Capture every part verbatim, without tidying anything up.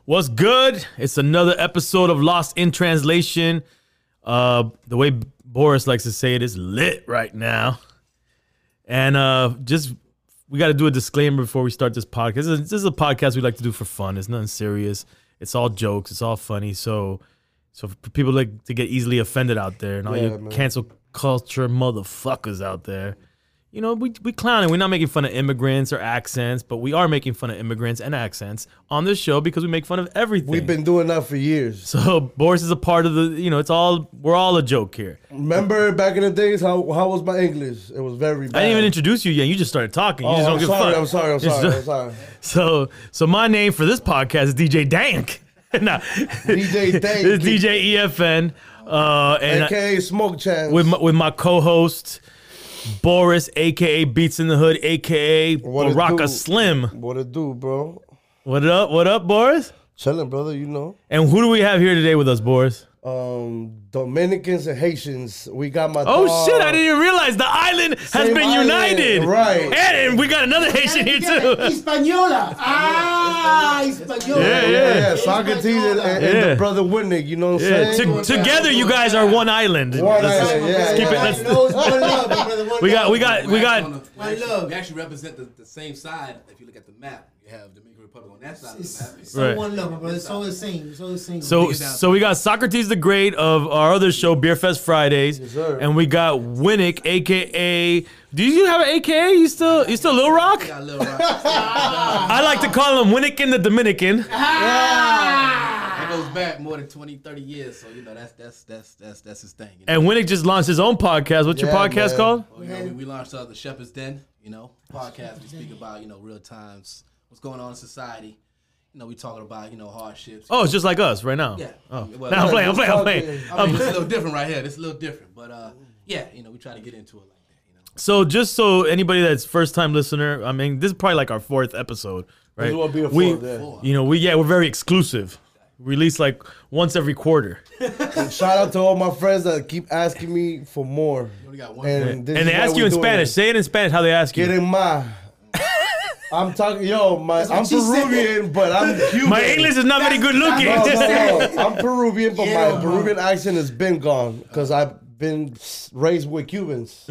What's good? It's another episode of Lost in Translation. Uh, the way Boris likes to say it is lit right now. And uh, just, we got to do a disclaimer before we start this podcast. This is, this is a podcast we like to do for fun. It's nothing serious. It's all jokes. It's all funny. So, so for people like to get easily offended out there and all Yeah, you man. cancel culture motherfuckers out there. You know, we we clowning. We're not making fun of immigrants or accents, but we are making fun of immigrants and accents on this show because we make fun of everything. We've been doing that for years. So Boris is a part of the, you know, it's all, we're all a joke here. Remember back in the days, how how was my English? It was very bad. I didn't even introduce you yet. You just started talking. You Oh, just don't I'm give a sorry, fuck. I'm sorry, I'm Just- sorry, I'm sorry. So, so my name for this podcast is D J Dank. nah, D J Dank. This is D J E F N. Uh, and I- A K A Smoke Chance. with my, with my co-host Boris, aka Beats in the Hood, aka What it Baraka do? Slim. What it do, bro? What up? What up, Boris? Chilling, brother, you know. And who do we have here today with us, Boris? Um, Dominicans and Haitians. We got my Oh dog. shit! I didn't even realize the island has Same been island, united. right. And, and we got another Haitian here too. Hispaniola. Ah, Hispaniola. Yeah, Yeah, yeah. yeah, Socrates and, and, and Yeah. the brother Winnick, you know what I'm Yeah, saying? to, together you guys are one island. One Let's- island, yeah, keep it- yeah. let's- One love, my brother, one We got, love. we got, we We're got. actually on the- we I actually- love. We actually represent the, the same side. If you look at the map, you have Dominican Republic on that side of It's, the map. it's Right. so one love, my brother. It's all the same. It's all the same. So, so we got Socrates the Great of our other show, Beer Fest Fridays, Yes, sir. and we got Winnick, aka. Do you have an A K A? You still, you still Lil Rock? Got a little rock. I like to call him Winnick the Dominican. That goes back more than twenty, thirty years. So you know that's that's that's that's that's his thing. You know? And Winnick just launched his own podcast. What's your Yeah, podcast man. called? Well, you know, we, we launched uh, the Shepherd's Den. You know, podcast. We speak about you know real times, what's going on in society. You know, we talking about you know hardships. Oh, it's just like us right now. Yeah. Oh, Well, no, I'm playing. I'm playing. I'm playing. I mean, it's a little different right here. It's a little different, but uh, yeah, you know, we try to get into it like that. You know. So just so anybody that's first time listener, I mean, this is probably like our fourth episode, right? This will be a we, fourth, yeah. you know, we yeah, we're very exclusive. Release like once every quarter, And shout out to all my friends that keep asking me for more. We only got one. And, this and they is why ask you we're in doing Spanish. it. Say it in Spanish. How they ask you? Get in my. I'm talking, yo, my, I'm she said. Peruvian, but I'm Cuban. My English is not very good looking. No, no, no. I'm Peruvian, but Yeah, my bro. Peruvian accent has been gone because I've been raised with Cubans.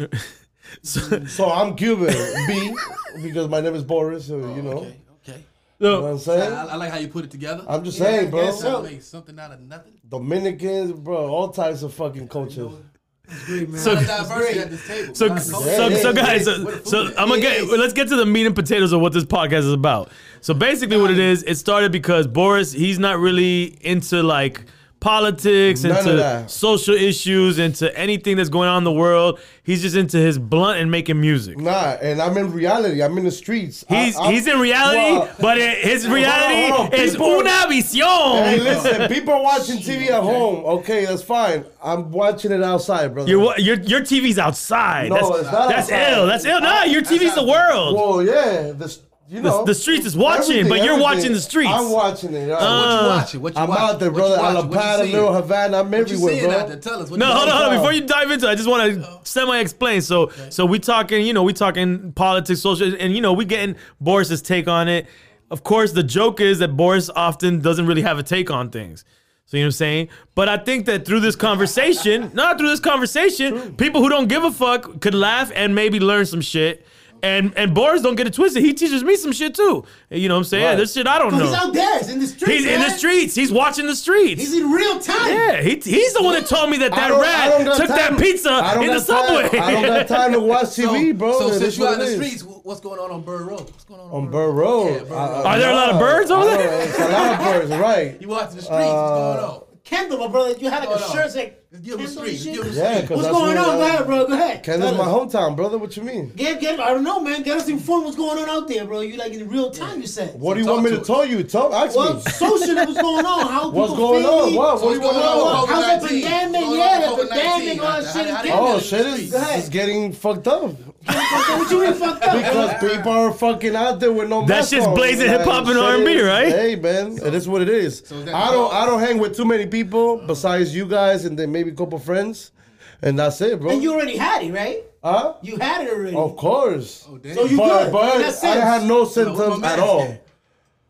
So I'm Cuban, B, because my name is Boris, so you know. Okay. Okay. You know what I'm So, saying? I, I like how you put it together. I'm just Yeah, saying, I bro. guess Trying so. to make something out of nothing. Dominicans, bro, all types of fucking cultures. great, man. So- A lot of diversity at this table. so, A lot of so, culture. Yeah, so yeah, guys, yeah. so, What the so food is. I'm gonna It get. is. Let's get to the meat and potatoes of what this podcast is about. So basically, what it is, it started because Boris, he's not really into like politics, None of into that. social issues, into anything that's going on in the world. He's just into his blunt and making music. Nah, and I'm in reality. I'm in the streets. He's I, I'm- he's in reality, Well, but it, his hold on, reality hold on. is People- una visión. Hey, listen, people are watching T V at home. Okay, that's fine. I'm watching it outside, brother. Your, wa- your your T V's outside. No, that's it's not that's outside. ill. That's ill. Nah, your T V's the world. Well, yeah, the, you The, know. the streets is watching, everything, but you're everything. watching the streets. I'm watching it. What Uh, you watching? What you I'm watching? out there, What you brother. watching? What you Alapata, seeing? Little Havana. I'm What you everywhere, seeing out bro. there? Tell us. What No, you hold on, hold on. down. Before you dive into it, I just want to semi-explain. So, so we talking, you know, we talking politics, social, and you know, we getting Boris's take on it. Of course, the joke is that Boris often doesn't really have a take on things. So you know what I'm saying? But I think that through this conversation, not through this conversation, people who don't give a fuck could laugh and maybe learn some shit. And and Boris, don't get it twisted. He teaches me some shit too. You know what I'm saying? Right. There's shit I don't He's know. out there. He's in the streets. He's in the man. streets. He's watching the streets. He's in real time. Yeah, he, he's the one that told me that I that don't- I don't rat got took time- that pizza I don't in the got time- subway. I don't got time to watch T V, bro. So It since is you're what out in it the is. streets, what's going on on Bird Road? What's going on On Bird Road. Yeah, Bird I- Road. I- Are there a lot of nah, birds over I don't- there? It's a lot of birds, right? You watching the streets? what's going on? Kendall, my brother, you had like Hold a on. shirt like Just give him the Kendall streets. and Just give shit. him the Yeah, streets. because What's that's going what on? Go I- ahead, bro. Go ahead. Kendall's Tell my us. hometown, brother. What you mean? Get, get, I don't know, man. Get us informed what's going on out there, bro. You like in real time, you said. What do you talk want me to to us. tell you? Tell, ask Well, me. socially, what's going on? How What's people going on? feeling? What? What do you want to know? How's the COVID nineteen? pandemic? What's Yeah, going on the with pandemic, COVID all that nineteen? shit. How- is how- Oh, getting- shit is, Go ahead. is getting fucked up. What you mean fucked up? Because people are fucking out there with no That mask shit's on. blazing Like, hip-hop and shit R and B, is- right? Hey, man, it is what it is. So is that I don't, the- I don't hang with too many people besides you guys and then maybe a couple friends, and that's it, bro. And you already had it, right? huh? You had it already. Of course. Oh, damn. So you But, good. but In that I sense. had no what symptoms my at man all. said.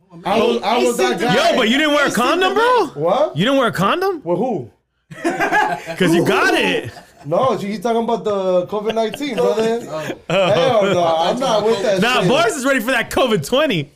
I was, I was that guy. Yo, but you didn't wear a condom, bro? What? You didn't wear a condom? With who? Because you got it. No, he's talking about the COVID nineteen, brother. Oh. Hell no, I'm not with that Nah, shit. Boris is ready for that COVID twenty.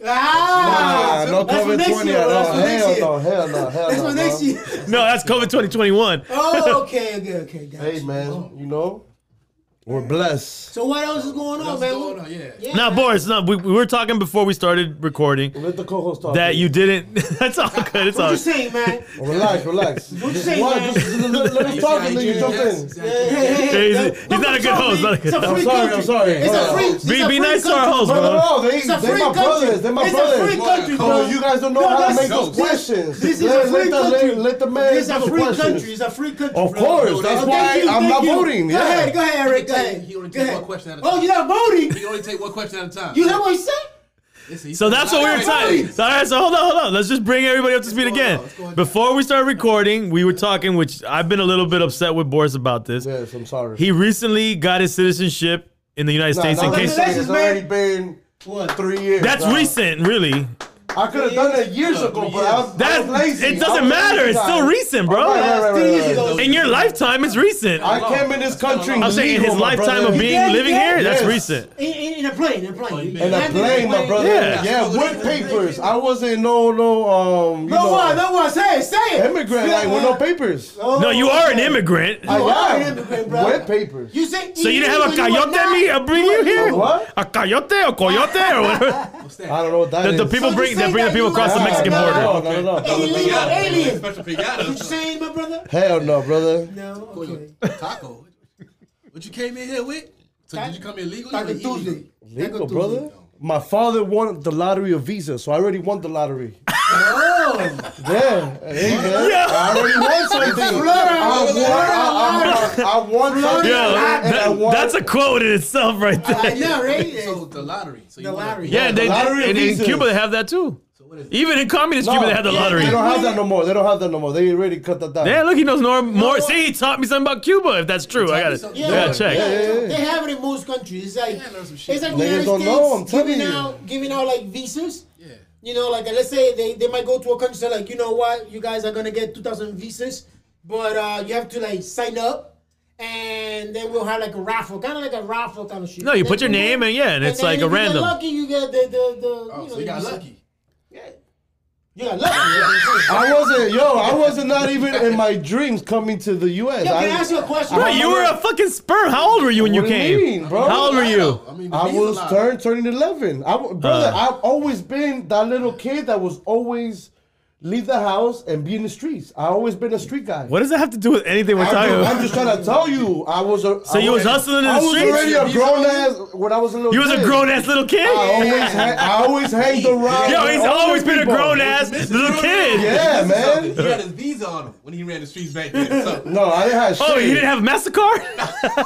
Ah, Nah, no that's for COVID next twenty year, at bro. all. That's for next Hell year. no, hell no, hell That's no. for next bro. year. No, that's COVID twenty twenty-one. Oh, okay, okay, okay. Gotcha. Hey, man, you know, we're blessed. So what else is going on, What's man? going on? Yeah. Yeah, Now, man. Boris, no, we, we were talking before we started recording Let the co-host talk. that you didn't. That's all good. It's What all you saying, man? Relax, relax. What you Just, saying, what? man? Just let, let us You talk see and how then he you jump treated in. us? Hey, hey, hey, He's- hey. he's No, not a it's good all, host, man. not a good It's a host. free I'm sorry, country. I'm sorry. It's Hold a on. free. it's Be- a be free nice to our country, host, bro. bro. No, they, It's a they free my country. brothers. They my It's brothers. a free country, Bro, bro. you guys don't know No, how to that's- make those this- questions. This is let, a free let the, country. let, let the man It's a do the free questions. country. It's a free country. Of bro. course, that's Oh, why thank you, I'm thank not you. voting, Go yeah. ahead, go ahead, Eric. Go He ahead. he only Go take ahead. one question at a Oh, time. you're not voting? He can only take one question at a time. You heard what he said? Listen, he So said that's what we were live. talking. So, all right, so hold on, hold on. Let's just bring everybody up to speed going again. on? What's going on? Before we started recording, we were talking, which I've been a little bit upset with Boris about this. Yes, I'm sorry. He recently got his citizenship in the United Nah, States. nah, In nah, case nah, it's already been What? three years. that's bro. recent, really. I could have done it years ago, but I was, I That was lazy. it I doesn't was matter. lazy It's guy. still recent, bro. Right, right, right, Three right, years right. ago. In your lifetime, it's recent. I came in this country. I'm saying in his legal, my lifetime brother. of being Yeah, living yeah. here, that's Yes. recent. In, in, in a plane, in a plane. In a plane, my brother. Yeah. Yeah, with papers. I wasn't no no um. You No know, one, no one. Say it, say it. immigrant like with no papers. Oh, No, you are an okay. immigrant. I You are an am immigrant, bro. with papers. You say So you didn't have a illegal, you are coyote not- me uh, bring you here? What? A coyote or coyote or whatever. What's that? I don't know what that The, is. the people So you bring they say bring the that people you across the are- Mexican no, border. No, no, no, no. Illegal alien. Special What you piñata. saying, my brother? Hell no, brother. No, okay. Taco. What you came in here with? So did you come here legally? Taco or illegal? Tuesday. Legal, Taco brother. Tuesday. My father won the lottery of Visa, so I already won the lottery. Oh, Yeah, hey, man. Yeah. I already won something. I won, I, I, I won something. Yo, and I that, won. that's a quote in itself right I there. know, right? So the lottery. So you The won lottery. Yeah, they, lottery they, and in visas. Cuba they have that too. So what is it? Even in communist No, Cuba they have the yeah, lottery. They don't have that no more. They don't have that no more. They already cut that down. Yeah, look, he knows more. more. what? See, he taught me something about Cuba. If that's true, I got me it. something. I Yeah, gotta check. yeah, Yeah, yeah, yeah. They have it in most countries. It's like Yeah, I learned some shit. it's like Niggas the United don't States know, I'm telling giving you. out giving out like visas. Yeah. You know, like let's say they, they might go to a country say like, you know what, you guys are gonna get two thousand visas, but uh, you have to like sign up, and then we'll have like a raffle, kind of like a raffle kind of shit. No, you Then put your go- name and yeah, and it's then like if a you get random. lucky, you get the the the. Oh, you so know, you got visa. lucky. Yeah. You got lucky. I wasn't, yo, I wasn't not even in my dreams coming to the U S. Yo, I, can I ask you a question? Bro, you were a fucking sperm. How old were you when you What do you came? mean, bro? How old were you? I mean, the I visa was lottery. turned turning eleven. I, w- brother, Uh. I've always been that little kid that was always leave the house and be in the streets. I always been a street guy. What does that have to do with anything we're I'm, talking just, about? I'm just trying to tell you, I was a. So I you was hustling in the I was streets? already a grown ass when I was a little. You was a kid. grown ass little kid. I always, ha- I always hanged around. Yo, with he's older always been a people. grown ass little kid. Yeah, man. He had his visa on him when he ran the streets back then. So. No, I didn't have shit. Oh, you didn't have MasterCard?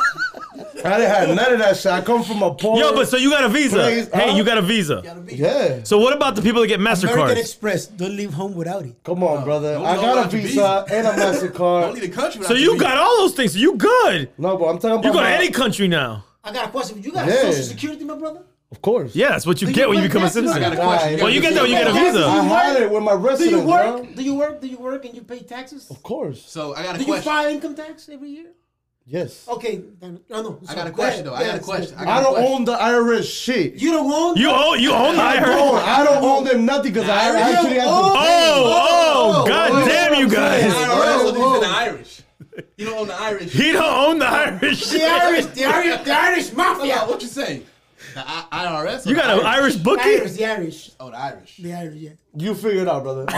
I didn't have none of that shit. I come from a poor. Yo, but so you got a visa. Please, Hey, huh? you got a visa. yeah. So what about the people that get American MasterCards? Express, don't leave home without it. Come on, brother. don't I know got about a your visa and a Mastercard. Only the country. So you got all those things. So you good. No, but I'm talking about. You go to my- any country now. I got a question. You got Yeah. Social Security, my brother? Of course. Yeah, that's what you Do get you when you pay become a taxes? I got a citizen. question. Well, you get that when you get a Yeah, visa. I had it with my Do you residence, work? bro. Do you work? Do you work and you pay taxes? Of course. So I got a Do you question. file income tax every year? Yes. Okay. Then, oh, no. I got sorry, a go question ahead. though. I got a Yes, question. yes. I got I a don't question. own the I R S shit. You don't own? You own you own the I I R S. don't. I don't own them nothing because I I actually have to. own- pay. Oh, oh, Oh, god oh, damn you The guys. I R S Whoa, only whoa. the Irish. You don't own the Irish. He don't own the Irish. The Irish, the Irish, the Irish mafia. Yeah, what you say? The I- IRS? or You the got an Irish The bookie? Irish, the Irish, Oh, the Irish. the Irish, yeah. You figure it out, brother. Um, the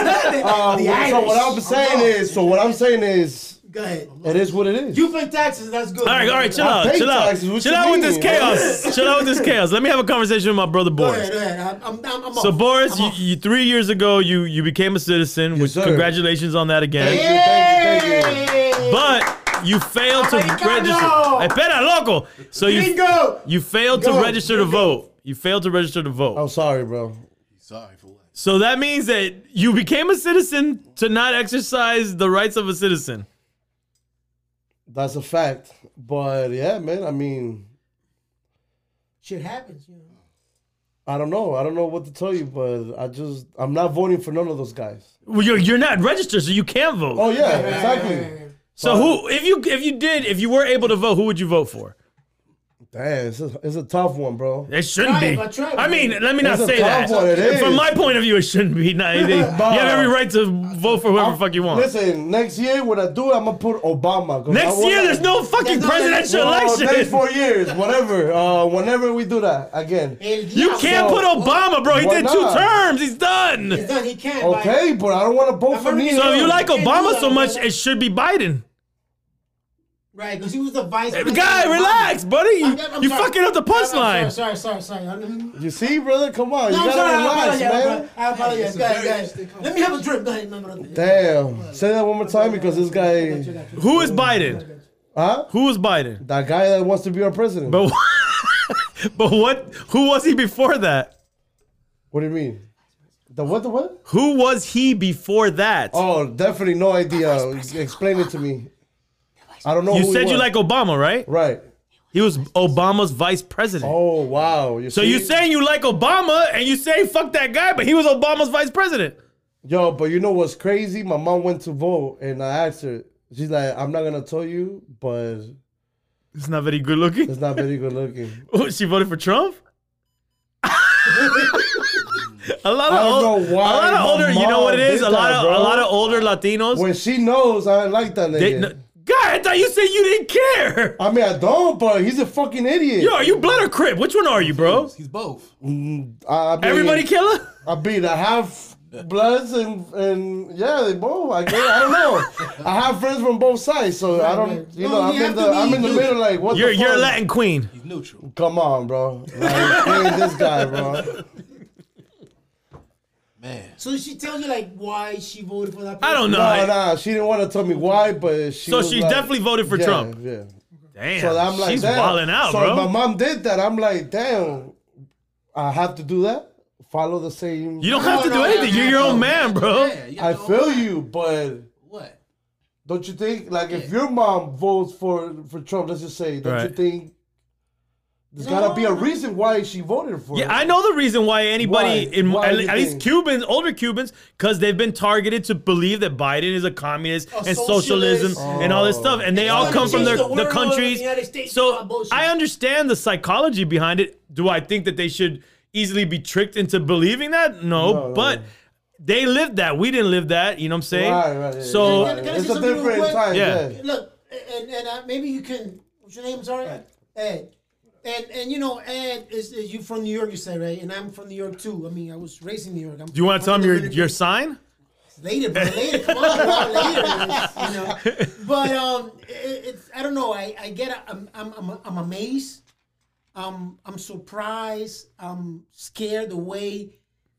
um, the so Irish. what I'm saying is, so what I'm saying is, Go ahead. it is what it is. You pay taxes. That's good. All right, all right, chill I out, pay chill out, taxes, what chill you out with this mean? chaos. Chill out with this chaos. Let me have a conversation with my brother Go Boris. ahead, go ahead. I'm, I'm, I'm So off. Boris, I'm you, off. you three years ago you you became a citizen. Which sir. congratulations on that again. Thank you, thank you, thank Hey! But you failed to Americano! register. Espera, loco. So you Gringo! you failed to Go, register to go. vote. You failed to register to vote. I'm sorry, bro. Sorry for what? So that means that you became a citizen to not exercise the rights of a citizen. That's a fact. But yeah, man, I mean, Shit happens, you know. I don't know. I don't know what to tell you, but I just I'm not voting for none of those guys. Well, you're you're not registered, so you can't vote. Oh yeah, exactly. So who, if you if you did, if you were able to vote, who would you vote for? Damn, it's a, it's a tough one, bro. It shouldn't Try it, be. but try it, I mean, let me not It's a say tough that. one, it is. From my point of view, it shouldn't be. Nah, they- you have every right to vote for whoever the fuck you want. Listen, next year when I do, I'm gonna put Obama. 'cause I Next wanna- year, there's no fucking There's no- presidential Well, election. next four years, whatever. Uh, whenever we do that again. El You Diablo. can't So- put Obama, bro. He Why did two not? terms. He's done. He's done. He can't. Okay, but I don't want to vote for I've me. already- So if you like Can't do Obama that, so much, brother. it should be Biden. Right, because he was the vice Hey, president. guy, of Obama. relax, buddy. You, I'm- I'm you sorry. fucking up the I'm- I'm punchline. Sorry, sorry, sorry, sorry. I'm- You see, brother, come on, No, you I'm gotta sorry. I relax, apologize, man. bro. I apologize. It's a Guys, very guys. interesting Let me have a drink. Go ahead. No, no, no. Damn, say that one more time because this guy, Who is Biden? huh? Who is Biden? That guy that wants to be our president. But but what? Who was he before that? What do you mean? The what? The what? Who was he before that? Oh, definitely no idea. Explain it to me. I don't know. you who he said you was. like Obama, right? Right. He was Obama's vice president. Oh wow. You So see? you saying you like Obama and you say fuck that guy, but he was Obama's vice president. Yo, but you know what's crazy? My mom went to vote and I asked her. She's like, I'm not gonna tell you, but It's not very good looking. it's not very good looking. Oh, she voted for Trump? a lot of I don't old, know why a lot of my older, you know what it mom is? did A lot that, of bro. a lot of older Latinos. When she knows, I don't like that nigga. They, no, God, I thought you said you didn't care. I mean, I don't, but he's a fucking idiot. Yo, are you blood or crip? Which one are you, bro? He's both. I, I mean, Everybody killer? I beat. I have bloods and and yeah, they both. I guess, I don't know. I have friends from both sides, so I don't. You No, know, you I'm in have the to be I'm in the neutral. middle. Like, what You're the you're a fuck? Latin queen. He's neutral. Come on, bro. Like, ain't this guy, bro. Man. So she tells you like why she voted for that. I don't know. No, nah, she didn't want to tell me why, but she. So was she like- definitely voted for yeah, Trump. Yeah. Damn, So I'm like, she's damn. wilding out, so bro. if my mom did that, I'm like, damn. I have to do that. Follow the same. You don't No, have to no, do no, anything. no, You're your no. own man, bro. Yeah, you got I your own feel mind. you, but What? don't you think, like, if your mom votes for for Trump, let's just say, don't you Right. think there's No, gotta be a no. reason why she voted for Yeah, him? I know the reason why anybody Why? in Why at, do you at least think? Cubans, older Cubans, because they've been targeted to believe that Biden is a communist A and socialism socialist. and all this stuff, and they He's all gonna come from change their, the the world, countries. the United States, So all that bullshit. I understand the psychology behind it. Do I think that they should easily be tricked into believing that? No, No, no, but no. they lived that. We didn't live that. You know what I'm saying? Right, right, yeah, So yeah, Can- can I it's say a something real different quick? time. Yeah. Yeah. Look, and and uh, maybe you can. What's your name? Sorry, Ed. Ed. And and you know, Ed is, is you from New York? You say, right? And I'm from New York too. I mean, I was raised in New York. I'm, do you want to tell them your your sign? later, but later, come on, bro, later, you know. But um, it, it's I don't know. I I get I'm I'm I'm, I'm amazed. Um, I'm surprised. I'm scared the way.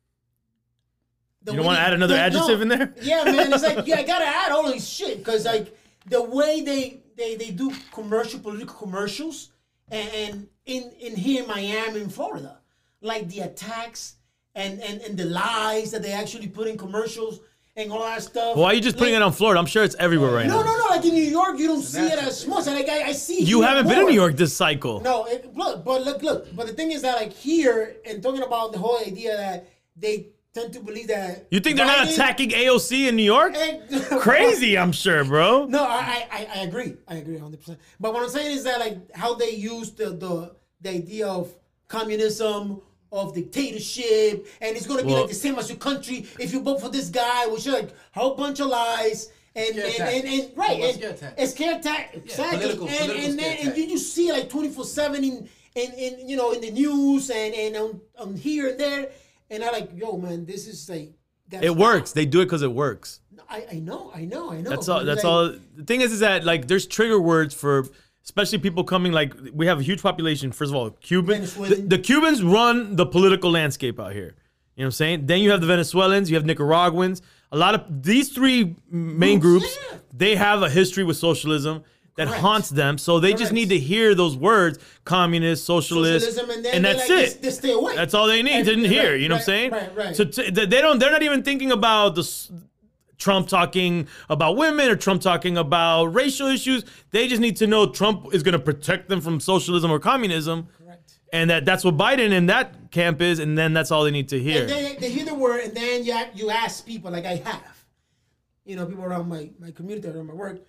The You don't way want to they- add another the- adjective no. in there? Yeah, man. It's like yeah, I gotta add all this shit because like the way they they they do commercial political commercials and, and in in here in Miami, in Florida, like the attacks and and and the lies that they actually put in commercials and all that stuff. Why are you just putting like, it on Florida? I'm sure it's everywhere right No, now. no, no. Like in New York, you don't see it natural as much. Like I, I see. it You here haven't been in more. New York this cycle. No, it, look, but look, look. But the thing is that like here and talking about the whole idea that they tend to believe that You think they're not Biden- attacking A O C in New York? and- Crazy, I'm sure, bro. No, I, I, I agree. I agree one hundred percent. But what I'm saying is that like how they use the the, the idea of communism, of dictatorship, and it's gonna be Well- like the same as your country if you vote for this guy, which is like a whole bunch of lies. And Scare and, tactics. and, and right, Well, and scare tactics. it's scare tactics, exactly. political- and political and then scare and you, you see like twenty-four seven in, in in you know in the news and and on, on here and there, and I like yo man, this is like that's It works. They do it because it works. I, I know, I know, I know. That's all. but That's like, all. The thing is, is that like there's trigger words for, especially people coming. Like we have a huge population. First of all, Cuban. The, Venezuelan. the Cubans run the political landscape out here. You know what I'm saying? Then you have the Venezuelans. You have Nicaraguans. A lot of these three main Groups, groups, yeah. they have a history with socialism that Correct. haunts them. So they just Correct. need to hear those words: communist, socialist, Socialism, and then they that's like, it. They, they stay away. That's all they need And- to hear. right, You know what I'm saying? right, right, right. So t- they don't. They're not even thinking about the s- Trump talking about women or Trump talking about racial issues. They just need to know Trump is going to protect them from socialism or communism. Correct. and that that's what Biden and that camp is, and then that's all they need to hear. And they, they hear the word, and then you you ask people like I have, you know, people around my my community, around my work,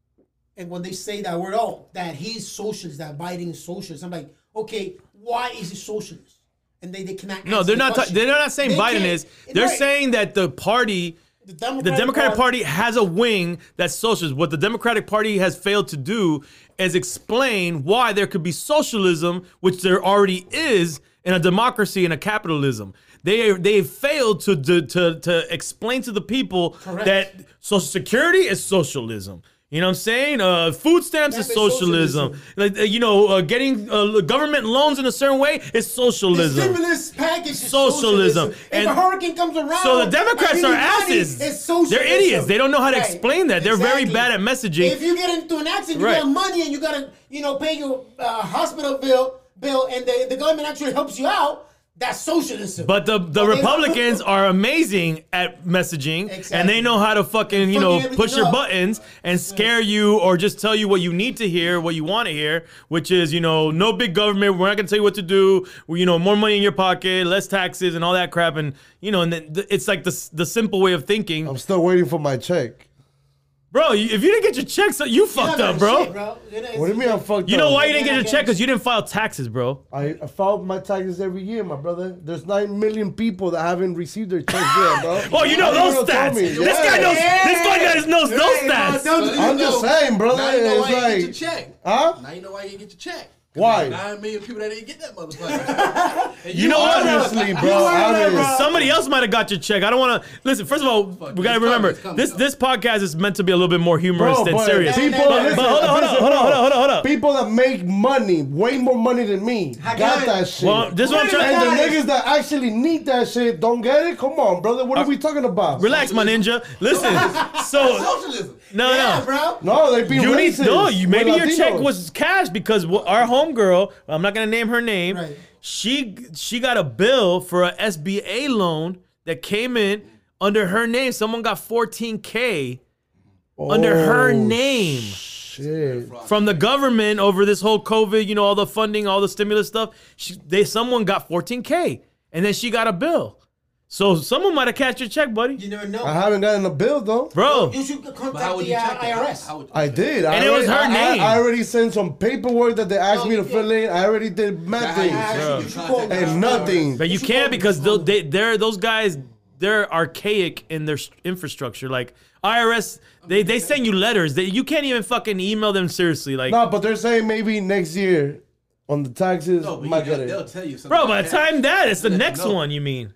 and when they say that word, oh, that he's socialist, that Biden is socialist, I'm like, okay, why is he socialist? And they, they cannot. No, answer they're the not. Ta- question. they're not saying They Biden can't. is. They're Right. saying that the party. the The Democratic, Democratic Party has a wing that's socialist. What the Democratic Party has failed to do is explain why there could be socialism, which there already is, in a democracy and a capitalism. They they failed to to to, to explain to the people Correct. that Social Security is socialism. You know what I'm saying? Uh, food stamps That is is socialism. socialism. Like uh, you know, uh, getting uh, government loans in a certain way is The socialism. stimulus package is Socialism. socialism. If And a hurricane comes around, So the Democrats and are you need money, asses. It's socialism. They're idiots. They don't know how to Right. explain that. They're very Exactly. bad at messaging. If you get into an accident, you Right. got money, and you gotta, you know, pay your uh, hospital bill, bill, and the, the government actually helps you out. That's socialism. But the, the But they- Republicans are amazing at messaging, and Exactly. they know how to fucking, you know, Fucking push your everything up. buttons and scare you or just tell you what you need to hear, what you want to hear, which is, you know, no big government. We're not going to tell you what to do. We, you know, more money in your pocket, less taxes and all that crap. And, you know, and then th- it's like the, the simple way of thinking. I'm still waiting for my check. Bro, you- if you didn't get your check, so you You're fucked not up, gonna bro. shit, bro. You know, What do you mean I'm fucked You up? know why you didn't Yeah, get your I check? guess. Because you didn't file taxes, bro. I, I filed my taxes every year, my brother. There's nine million people that haven't received their checks yet, bro. Oh, you know How those gonna tell stats. me? This Yeah. guy knows. This guy knows, knows those Right, stats. bro, don't- I'm just saying, brother. Now you know It's why you like, didn't get your check. huh? Now you know why you didn't get your check. Why? Nine million people that didn't get that motherfucker. And You know what? Honestly, bro. You are right, honest. bro. Somebody else might have got your check. I don't want to listen. First of all, we Fuck, gotta it's coming, remember it's coming, this. though. This podcast is meant to be a little bit more humorous Bro, than but serious. people, But- listen, but hold on, hold on, listen, hold on, bro. hold on, hold on, hold on. People that make money, way more money than me, How got can I- that shit. Well, this is what I'm Wait a trying. and the guys. niggas that actually need that shit don't get it. Come on, brother. What are we talking about? Relax, my ninja. Listen. So Socialism. no, Yeah, no. bro. No, they be You need racist. no. You maybe with your check Latinos. was cash because wh- our homegirl. I'm not gonna name her name. Right. She she got a bill for a S B A loan that came in under her name. Someone got fourteen K under her Oh, name. Shit. From the government over this whole COVID, you know, all the funding, all the stimulus stuff. She, they someone got fourteen K, and then she got a bill. So someone might have cashed your check, buddy. You never know. I haven't gotten a bill though. Bro, You should But how contact would the you uh, check that? I R S. How, how would you I check did. I And it was already- her I- name. I, I already sent some paperwork that they asked No, me to you fill in. I already did that? mad How you- things. how Bro. you You should contact call the And I R S? nothing. but you should can't call because them. they'll- they, they're those guys. They're archaic in their s- infrastructure. Like I R S, they they send you letters. They, you can't even fucking email them seriously. Like, No, but they're saying maybe next year on the taxes No, but might you, get they'll, it. they'll tell you something. bro, by like the time that, it's the Let you next know. one. You mean?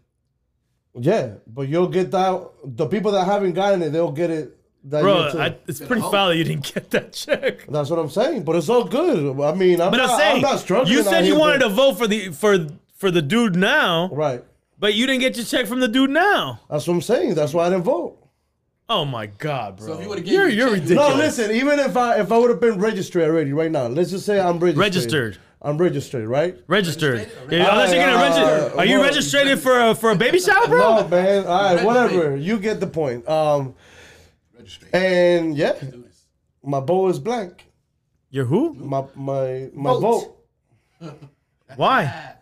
Yeah, but you'll get that. The people that haven't gotten it, they'll get it. That Bro, year too. I, it's Better pretty hope. foul that you didn't get that check. That's what I'm saying. But it's all good. I mean, I'm But not. I'm saying, I'm not struggling. you out said you here, wanted but- to vote for the for for the dude now, Right. but you didn't get your check from the dude now. That's what I'm saying. That's why I didn't vote. Oh my god, bro! So if you would've gave you're me a you're check, you ridiculous. No, listen. Even if I if I would have been registered already right now, let's just say I'm registered. Registered. I'm registered, right? Registered. Registered? Yeah, unless you're gonna Uh, register. Are you well- registered for a for a baby shower, bro? No, man. All right, Registered. whatever. You get the point. Um, Registry. and yeah, Do this. my vote is blank. You're who? My my my Vote. vote, Why?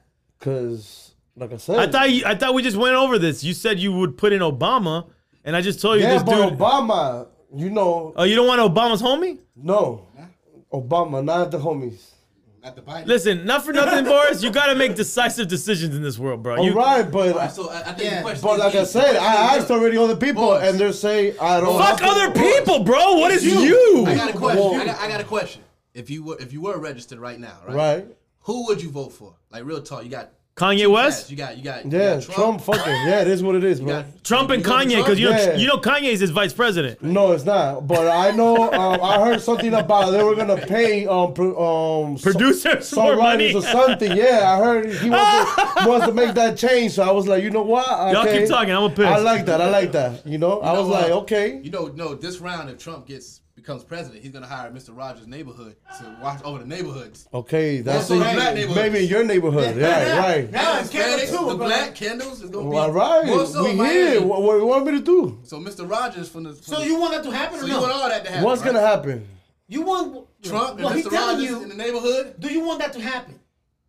cause like I said, I thought you, I thought we just went over this. You said you would put in Obama, and I just told you yeah, this but dude. Obama, you know, Oh, you don't want Obama's homie? no, Obama, not the homies. Not the Biden. Listen, not for nothing, Boris. You gotta make decisive decisions in this world, bro. All You, right, but All right, so I, I think Yeah. the question but is like I this. said, The question I is asked this. already other people, Boys. and they're saying I don't. fuck have to- other people, bro. What is you. you? I got a question. Well- I, got, I got a question. If you were if you were registered right now, right? Right? Who would you vote for? Like real talk. You got Kanye two West? paths. You got you got you Yeah, got Trump. fucking yeah, it is what it is, You bro. got- Trump and you go for Kanye, Trump? because you know Yeah. you know Kanye's his vice president. No, it's not. But I know. Um, I heard something about they were gonna pay um pro, um so- Producers more money. songwriters or something. Yeah, I heard he wants to, wants to make that change. So I was like, you know what? Y'all Okay. keep talking. I'm a piss. I like that. I like that. You know, I know was what? like, okay. You know, no. This round, if Trump gets becomes president, he's gonna hire Mister Rogers' neighborhood to watch over the neighborhoods. Okay, that's Also it. the black neighborhoods. Maybe in your neighborhood. Yeah, right. Now And it's Kendall Hispanics, too, the bro. black Kendalls is gonna be Well, all right. more so we Miami. here. What, what do you want me to do? So Mister Rogers from the. From So the- you want that to happen so or you no? want all that to happen? What's right? gonna happen? You want Trump Well, and he's Mister telling Rogers you. in the neighborhood. Do you want that to happen?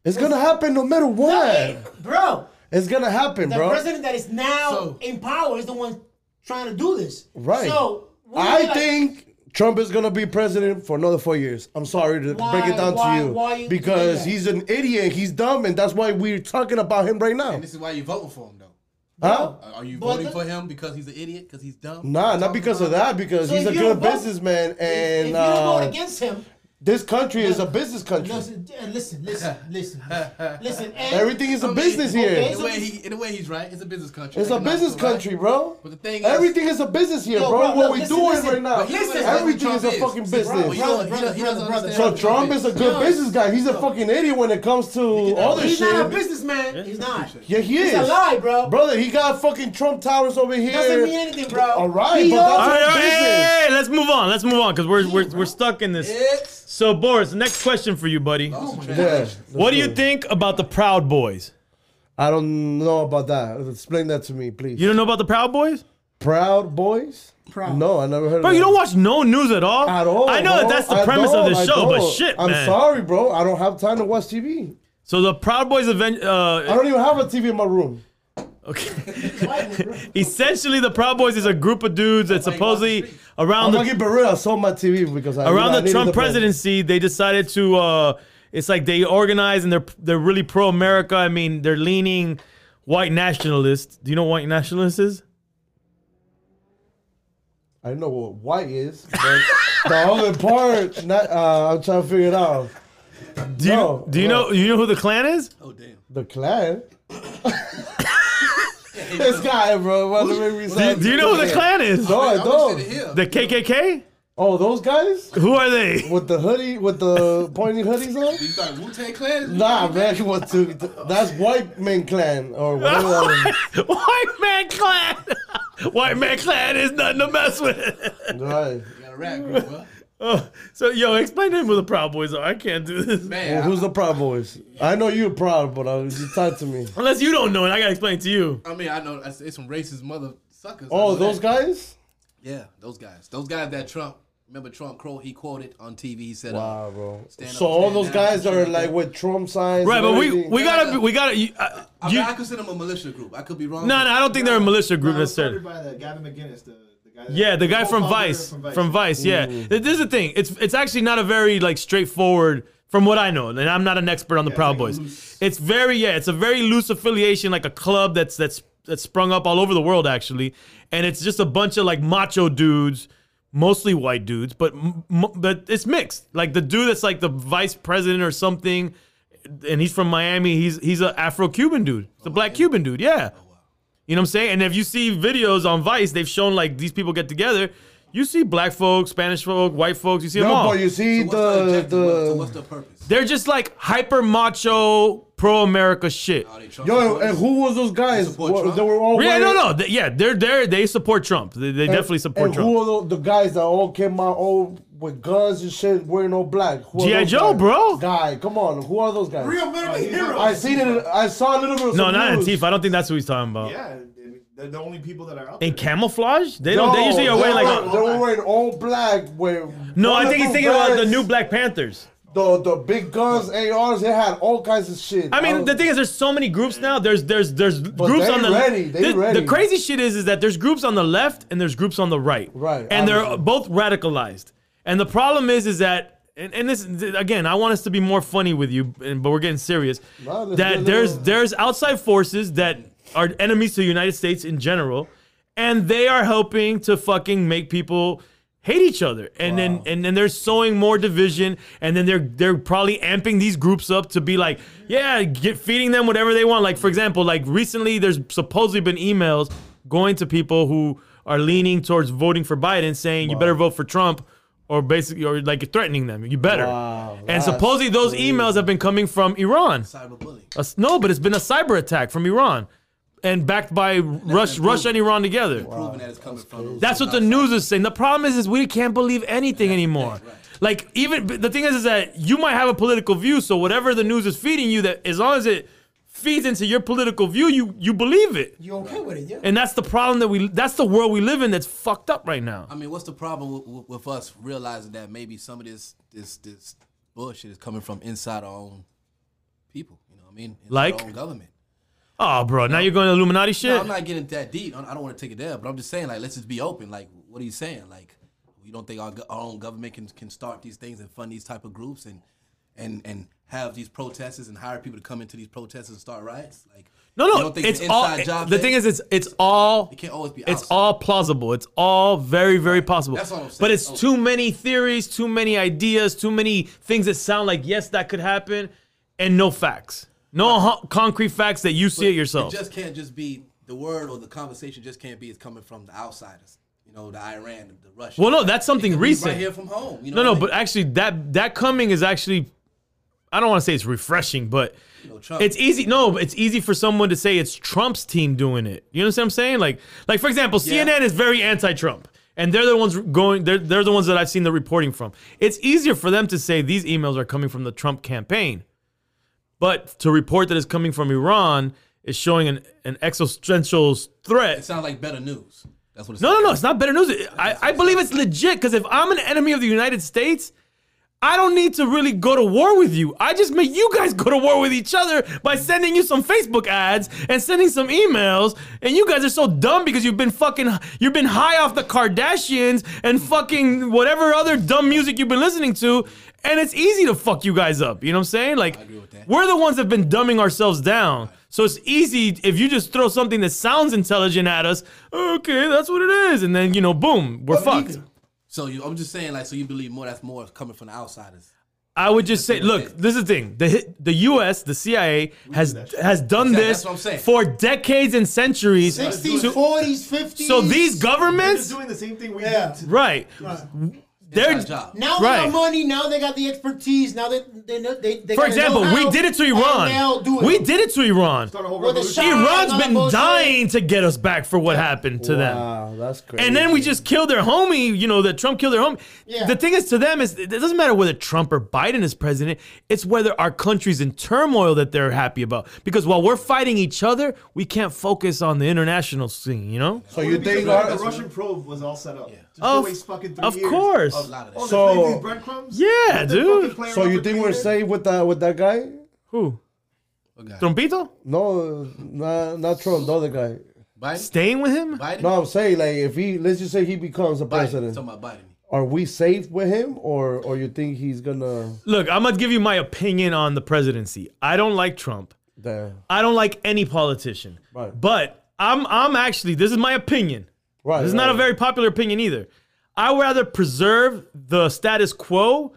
It's gonna happen no matter what. Hey, bro, It's gonna happen, the bro. president that is now So- in power is the one trying to do this. Right. So what do I you like- think Trump is gonna be president for another four years. I'm sorry to Why- break it down why- to you, why you because say that? he's an idiot. He's dumb, and that's why we're talking about him right now. And this is why you're voting for him, though. Huh? Are- Are you But voting the- for him because he's an idiot? Because he's dumb? Nah, not because of that. Because So he's if a you good don't vote- businessman, If, and if you don't vote uh, against him, this country is a business country. listen, uh, listen, listen, listen, listen. And, Everything is a I mean, business okay, here. In a way, he, in a way, he's right. It's a business country. It's a Economical, business right? country, bro. But the thing is, Everything is a business here, Yo, bro. bro, What look, we listen, doing listen. right now, But he doesn't everything understand is a what Trump fucking is. business. Well, he don't- he Brother, don't- he brother, doesn't brother, understand So what Trump is a good No. business guy. He's a fucking idiot when it comes to all this he's shit. not a businessman. He's not. Yeah, he is. It's a lie, bro. Brother, he got fucking Trump Towers over here. Doesn't mean anything, bro. All right, He but owns- that's All right, all right, business. hey, hey, let's move on. Let's move on because we're we're we're stuck in this. It's So Boris, the next question for you, buddy. lost in Yeah. translation. What do you think about the Proud Boys? I don't know about that. Explain that to me, please. You don't know about the Proud Boys? Proud Boys? Proud. No, I never heard Bro, of you that. don't watch no news at all. At all, I know bro. that that's the I premise of don't, this I show, but don't. shit, I'm man. sorry, bro. I don't have time to watch T V. So the Proud Boys event. I Uh, don't even have a T V in my room. okay. Essentially, the Proud Boys is a group of dudes that supposedly around I'm the gonna keep it real. I sold my T V because I around you know, I the needed Trump the bread. presidency, they decided to. Uh, it's like they organize and they're they're really pro America. I mean, they're leaning white nationalists. Do you know what white nationalists is? I know what white is, but the other part, not, uh, I'm trying to figure it out. Do you No, do you no. know you know who the Klan is? Oh, damn. The Klan. This guy, bro. What the make me Do, sound- do you know who the Klan is? No, I I'm don't. interested to hear. The K K K? Oh, those guys Who are they? with the hoodie, with the pointy hoodies on. You thought Wu-Tang Clan? is- Nah, man. What to? That's White Man Clan or whatever. that White Man Clan. White Man Clan is nothing to mess with. is. Right. You got a rap group, huh? Oh, so yo, explain to him who the Proud Boys are. I can't do this. Man, Well, who's the Proud Boys? I know you're proud, but uh, you talk to me. Unless you don't know it, I gotta explain to you. I, I mean, I know it's it's some racist mother suckers. I Oh, know those that. guys? Yeah, those guys. Those guys that Trump. Remember Trump quote? He quoted on T V. He said, Wow, uh, bro. stand up, So all stand those down, guys shit are like like that. with Trump signs. Right, and but we everything? we gotta we gotta. You, uh, I, you, mean, I consider them a militia group. I could be wrong. no, no, I don't think they're a militia group No, it was necessarily. started by the Gavin McInnes, the, the guy. That, Yeah, the guy from co-founder Vice, from Vice. Yeah, this is the thing. It's it's actually not a very like straightforward, from what I know, and I'm not an expert on the Yeah, Proud it's like a Boys. loose- It's very yeah, it's a very loose affiliation, like a club that's that's that's sprung up all over the world actually, and it's just a bunch of like macho dudes, mostly white dudes, but m- m- but it's mixed. Like the dude that's like the vice president or something, and he's from Miami. He's he's an Afro-Cuban dude. He's a black Cuban dude. Yeah. You know what I'm saying? And if you see videos on Vice, they've shown like these people get together. You see black folks, Spanish folk, white folks. You see them No, all. but you see So what's the, the objective? What- so the. what's the purpose? They're just like hyper macho, pro America shit. Are they Trump Yo, supporters? and who was those guys? They support What- Trump? They were all Yeah, wearing- no, no. They- yeah, they're there. They support Trump. They, they and- definitely support and Trump. who are the, the guys that all came out all with guns and shit, wearing all black? Who are G I. those Joe, guys? bro. Guy, come on. Who are those guys? Real American heroes. I seen it. I saw a little bit of No, some not news. Antifa. I don't think that's what he's talking about. Yeah, I mean, they're the only people that are out there. In camouflage? They don't. They No, usually are wearing they like. were- A, they were wearing all black. With no, I think he's thinking about the vests, new Black Panthers. the the big guns, A Rs. They had all kinds of shit. I mean, was- the thing is, there's so many groups now. There's there's there's groups they on the ready. They the, ready. the crazy shit is is that there's groups on the left and there's groups on the right. Right, And they're obviously. both radicalized. And the problem is is that and, and this again, I want us to be more funny with you, and, but we're getting serious. No, let's get a that there's little- there's outside forces that are enemies to the United States in general, and they are helping to fucking make people hate each other, and then and then they're sowing more division, and then they're they're probably amping these groups up to be like, yeah, get feeding them whatever they want. Like for example, like recently, there's supposedly been emails going to people who are leaning towards voting for Biden, saying you better vote for Trump, or basically, or like threatening them, you better. Wow, and that's supposedly those crazy. emails have been coming from Iran. Cyberbullying. A s- no, but it's been a cyber attack from Iran, and backed by Rush, been Russia and Iran together. Proving that it's coming from. That's what the news is saying. The problem is, is we can't believe anything anymore. right. Like even the thing is, is that you might have a political view, so whatever the news is feeding you, that as long as it feeds into your political view, you you believe it. You okay with it, yeah? And that's the problem that we. That's the world we live in. That's fucked up right now. I mean, what's the problem with, with, with us realizing that maybe some of this this this bullshit is coming from inside our own people. You know what I mean? It's Like? our own government. Oh, bro, now you're going to Illuminati shit? No, I'm not getting that deep. I don't want to take it there, but I'm just saying, like, let's just be open. Like, what are you saying? Like, you don't think our, go- our own government can can start these things and fund these type of groups and and and have these protesters and hire people to come into these protests and start riots? Like, No, you no, don't think it's an all. inside job The thing? thing is, it's it's all. It can't always be It's outside. all plausible. It's all very, very possible. That's all I'm saying. But it's Oh. too many theories, too many ideas, too many things that sound like yes, that could happen, and no facts, no hu- concrete facts that you see it yourself. It just can't just be the word or the conversation. Just can't be it's coming from the outsiders. You know, the Iran, the Russia. Well, no, that's something It could be recent. right here from home. You know no, no, what I but mean? actually, that that coming is actually. I don't want to say it's refreshing, but You know, Trump- it's easy. No, but it's easy for someone to say it's Trump's team doing it. You understand what I'm saying? Like, like for example, C N N is very anti-Trump, and they're the ones going. They're they're the ones that I've seen the reporting from. It's easier for them to say these emails are coming from the Trump campaign, but to report that it's coming from Iran is showing an an existential threat. It sounds like better news. That's what it's No, no, no, it's not better news. I, I believe it's legit because if I'm an enemy of the United States, I don't need to really go to war with you. I just make you guys go to war with each other by sending you some Facebook ads and sending some emails. And you guys are so dumb because you've been fucking, you've been high off the Kardashians and fucking whatever other dumb music you've been listening to. And it's easy to fuck you guys up. You know what I'm saying? Like, agree with that. we're the ones that have been dumbing ourselves down. So it's easy if you just throw something that sounds intelligent at us. Okay, that's what it is. And then, you know, boom, we're fucked. So you, I'm just saying, like, so you believe more? That's more coming from the outsiders. I would just say, That's what I'm look, saying. this is the thing. The the U S, the C I A has has done Exactly, this that's what I'm saying. for decades and centuries. sixties, So, forties, fifties. so these They're governments, just doing the same thing we Yeah. did. right? They're Inside job. Now they Right. got money. Now they got the expertise. Now they they know they. they for got example, we know-how, did it to and Iran. they'll do it. We did it to Iran. Start a whole With a revolution. shot. Iran's Nah, been bullshit. dying to get us back for what happened to them. Wow, that's crazy. And then we just killed their homie, you know, that Trump killed their homie. Yeah. The thing is to them is it doesn't matter whether Trump or Biden is president, it's whether our country's in turmoil that they're happy about. Because while we're fighting each other, we can't focus on the international scene, you know? So you Because think the, our, the Russian probe was all set up? Just Of- to waste fucking three of years course. A lot of that. Oh, So- so, these breadcrumbs? Yeah, Let them dude. fucking play so around you for think three we're years? safe with that with that guy? Who? What guy? Trompito? No, not not Trump, the other guy. Biden? Staying with him? Biden? No, I'm saying like if he let's just say he becomes a Biden. president, Talking about Biden. are we safe with him, or or you think he's gonna? Look, I'm gonna give you my opinion on the presidency. I don't like Trump. Damn. I don't like any politician. Right. But I'm I'm actually this is my opinion. Right. This is not a right. very popular opinion either. I would rather preserve the status quo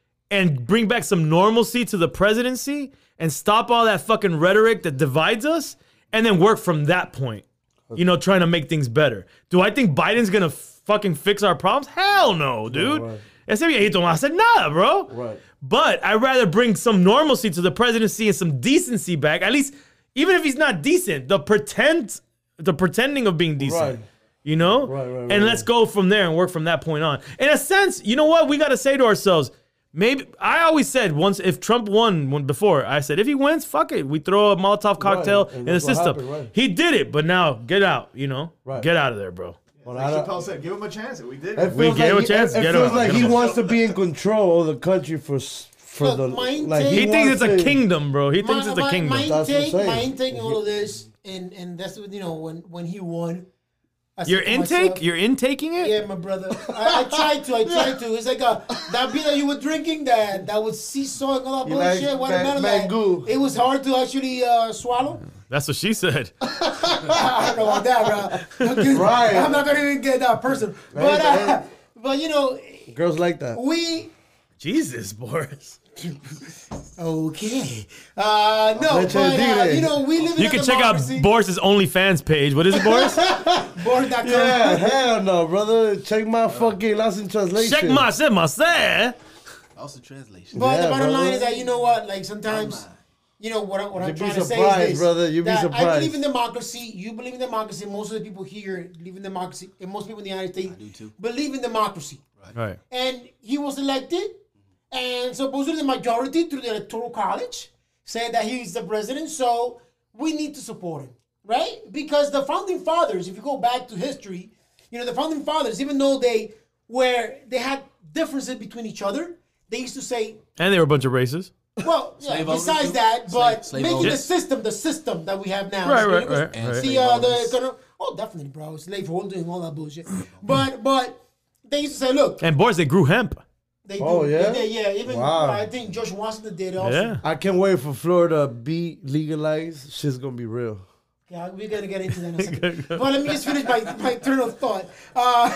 and bring back some normalcy to the presidency and stop all that fucking rhetoric that divides us and then work from that point. You know, trying to make things better. Do I think Biden's gonna fucking fix our problems? Hell no, dude. right. Ese viejito no hace nada, bro. Right. But I'd rather bring some normalcy to the presidency and some decency back. At least, even if he's not decent, the pretend, the pretending of being decent. Right. You know? Right, right, right, and let's right. go from there and work from that point on. In a sense, you know what? We got to say to ourselves, maybe, I always said once, if Trump won when, before, I said, if he wins, fuck it. We throw a Molotov cocktail and in the that's what system. happened, right. He did it, but now get out, you know? Right. Get out of there, bro. Well, Like I don't- Chappelle said, give him a chance. And we did It it. We feels gave him like a chance, He, it get feels him, like get he him. wants to be in control of the country for s- for Look, the my like. take- He thinks it's wants a to- kingdom, bro. He thinks my, it's a my, kingdom. My That's what I'm intake, my saying. intake in all of this, and and that's what you know when when he won. I said Your to intake? myself, You're intaking it? Yeah, my brother. I, I tried to. I tried to. It's like a that beer that you were drinking that that was sea salt and all that You like bullshit. man- watermelon, that- mango. It was hard to actually uh, swallow. That's what she said. I don't know about that, bro. Right. I'm not gonna even get that person. But uh, but you know, Girls like that. we Jesus, Boris. okay. Uh, no, Let you but do uh, that. you know, we live in You a can check out democracy. Boris's OnlyFans page. What is it, Boris? Board dot com. Yeah, hell no, brother. Check my fucking lost in translation. Check my shit, my say. Also translation. But the Yeah, bottom line brother. is that you know what, like sometimes, Come on. you know what, I- what I'm You'd be trying to say surprised, is this, brother. You'd be that I surprised. believe in democracy. You believe in democracy. Most of the people here believe in democracy, and most people in the United States do too. believe in democracy. Right. And he was elected, and supposedly the majority through the electoral college said that he's the president. So we need to support him, right? Because the founding fathers, if you go back to history, you know the founding fathers, even though they were they had differences between each other, they used to say And they were a bunch of racists. Well, yeah, Slave owners besides too? that, Slave- but slave making the owners. system, the system that we have now. Right, So right, it was- right, And right. The slave uh, the owners. econo- oh, definitely, bro, slave holding and all that bullshit. But but they used to say, look, And Boris, they grew hemp. they Oh, do, yeah? they, yeah. Even Wow. I think George Washington did also. Yeah. I can't wait for Florida to be legalized. Shit's gonna be real. Yeah, we're gonna get into that in a second. But let me just finish my, my turn of thought. Uh,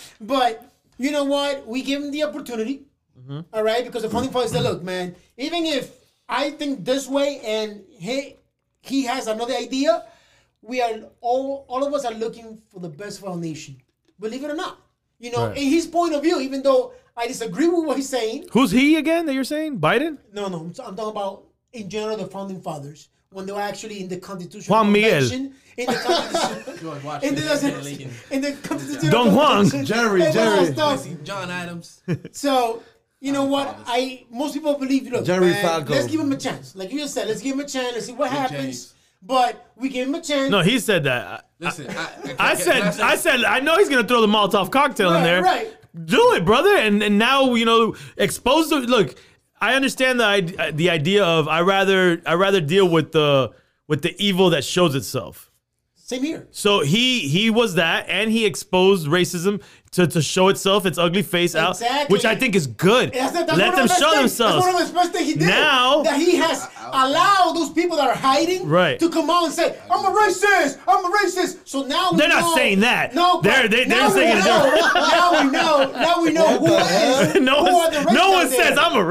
but you know what? We give him the opportunity. All right, because the founding fathers said, "Look, man, even if I think this way and he he has another idea, we are all all of us are looking for the best for our nation. Believe it or not, you know, Right. in his point of view, even though I disagree with what he's saying. Who's he again that you're saying? Biden? No, no, I'm, I'm talking about in general the founding fathers when they were actually in the Constitutional Juan Miguel. Convention, in the Constitution, George in Washington, the, Lincoln, in the Constitutional Don Juan. Convention, Jerry, and all that Jerry. stuff. Quincy, John Adams. So you know what? I most people believe. Look, Jerry man, Falco. let's give him a chance. Like you just said, let's give him a chance. Let's see what Rick happens. James. But we give him a chance. No, he said that. Listen, I, I, I can- said, can say- I said, I know he's gonna throw the Molotov cocktail in Right, there. right. Do it, brother. And and now you know, expose the look. I understand the id- the idea of I rather I rather deal with the with the evil that shows itself. Same here. So he he was that, and he exposed racism to, to show itself, its ugly face out, Exactly. which I think is good. That's, that's Let one them of the best show things. themselves. That's one of the best things he did. Now- that he has allowed those people that are hiding Right. to come out and say, "I'm a racist. I'm a racist." So now we They're not know- saying that. No, They're- but they- they're now we saying it know. Now we know. Now we know who is. no who one, are the racists no one out there. says I'm a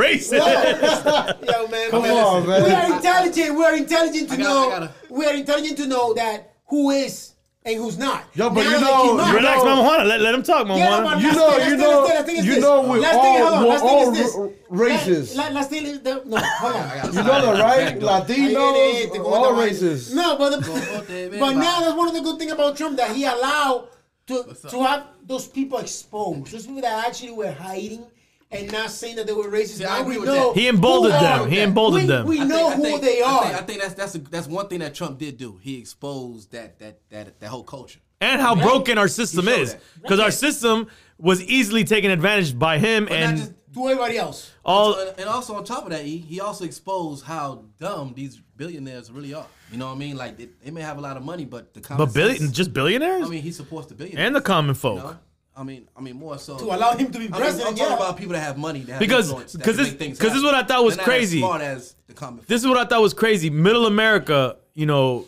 racist. Yo, man. Come man, on, listen. We man. are intelligent. We are intelligent to I gotta- know. I gotta- We are intelligent to know that who is and who's not. Yo, but Now you they know- keep up. Relax, know- Mama Juana. Let, let him talk, Mama Yeah, Juana. but You last know, thing- you last know, thing- last thing is you this. know, we're Last thing- hold on, all, last we're thing all is this. r- racist. La- Last thing is the, no, hold on. I got You know that, right? Latinos, Ahí, all ahí, racist. No, but the, Bote, but man. now that's one of the good things about Trump that he allowed to to have those people exposed. Those people that actually were hiding and not saying that they were racist. See, I now agree we with know that. He emboldened who them. are- He emboldened we, them. We I know think- I who think- they I are. think, I think that's that's a, that's one thing that Trump did do. He exposed that that that that whole culture. And how broken our system He showed is. that. Because our Right. system was easily taken advantage by him But not and just- to everybody else. all. and also on top of that, he, he also exposed how dumb these billionaires really are. You know what I mean? Like they, they may have a lot of money, but the common But billion, sense- just billionaires? I mean, he supports the billionaires and the common you folk. know? I mean, I mean more so To allow him to be I mean, president, I'm talking yeah. about people that have money, that have Because- influence, that because can this- make things because this is happen. what I thought was They're not as crazy. smart as the common. This is what I thought was crazy. Middle America, you know,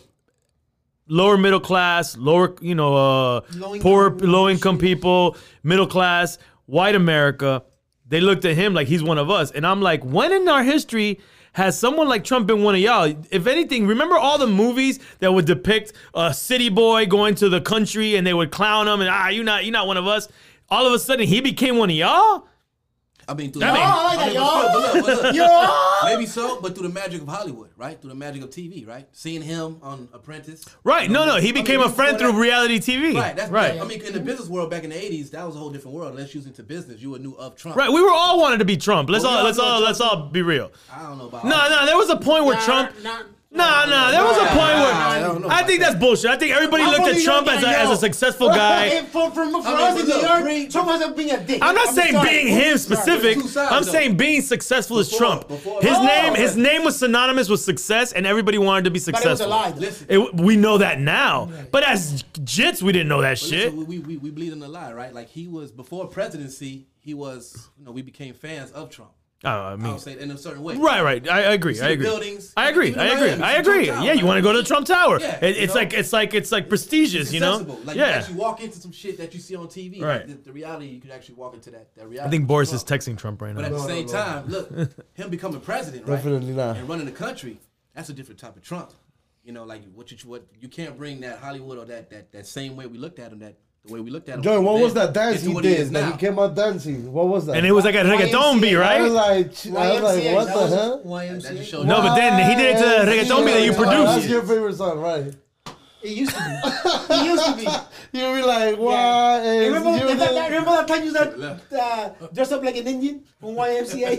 lower middle class, lower, you know, uh, Low income poor, people, low income shit. people, middle class, white America. They looked at him like he's one of us. And I'm like, when in our history has someone like Trump been one of y'all? If anything, remember all the movies that would depict a city boy going to the country and they would clown him and, ah, you're not, you're not one of us. All of a sudden, he became one of y'all? I mean, through I the, mean- I like that, but y'all. still, but look, but look, Yo! maybe so, but through the magic of Hollywood, right? Through the magic of T V, right? Seeing him on Apprentice. Right. You know, No, no. He I mean, became a before friend through that- reality T V. Right, that's right. I mean, in the business world back in the eighties, that was a whole different world. Unless you was into business, you knew of Trump. Right. We were all wanted to be Trump. Let's Well, we all all let's know all Trump let's all be real. I don't know about No, no. There was a point where Nah, Trump. nah, No, no. There was a Nah, point where I don't know I about think that's bullshit. I think everybody I'm looked from at New Trump York, as a I as know. a successful guy. And for, for, for I mean, us in but New look, York, bring- Trump has been a dick. I'm not saying sorry. being him Sorry. specific. two sides, I'm though. saying being successful as Before- Trump. before- His Oh. name, his name was synonymous with success, and everybody wanted to be But it was a successful. lie. though. Listen, It- we know that now, but as jits, we didn't know that But shit. listen, we, we we believe in a lie, right? Like he was before presidency, he was, you know, we became fans of Trump. Oh, I I mean, would say in a certain way. right, right. I, I agree. see I the agree. buildings, I agree. even I in agree. Miami, I see agree. Trump Tower, Yeah, you want to go to the Trump Tower? Yeah, It- you it's know? like it's like it's like prestigious, It's you know? accessible. Like you Yeah. actually walk into some shit that you see on T V. Right. Like the, the reality, you could actually walk into that, that reality. I think Boris is Trump. texting Trump right But at now. the same time, look, him becoming president, right? Definitely not. And running the country, that's a different type of Trump. You know, like what you what you can't bring that Hollywood or that that that same way we looked at him, that the way we looked at him. Joey, what then was that dance into he what did? is That now. he came out dancing. What was that? And it was like a reggaeton beat, I was right? like, I was like, Y M C A, what that the was hell? Y M C A. That just shows No, but then he did it to the reggaeton beat that you Oh, that's produced. your favorite song, right? It used to be. It used to be. You'll be like, why? is Remember, you that, that, the- remember that time you said uh, dressed up like an Indian from Y M C A?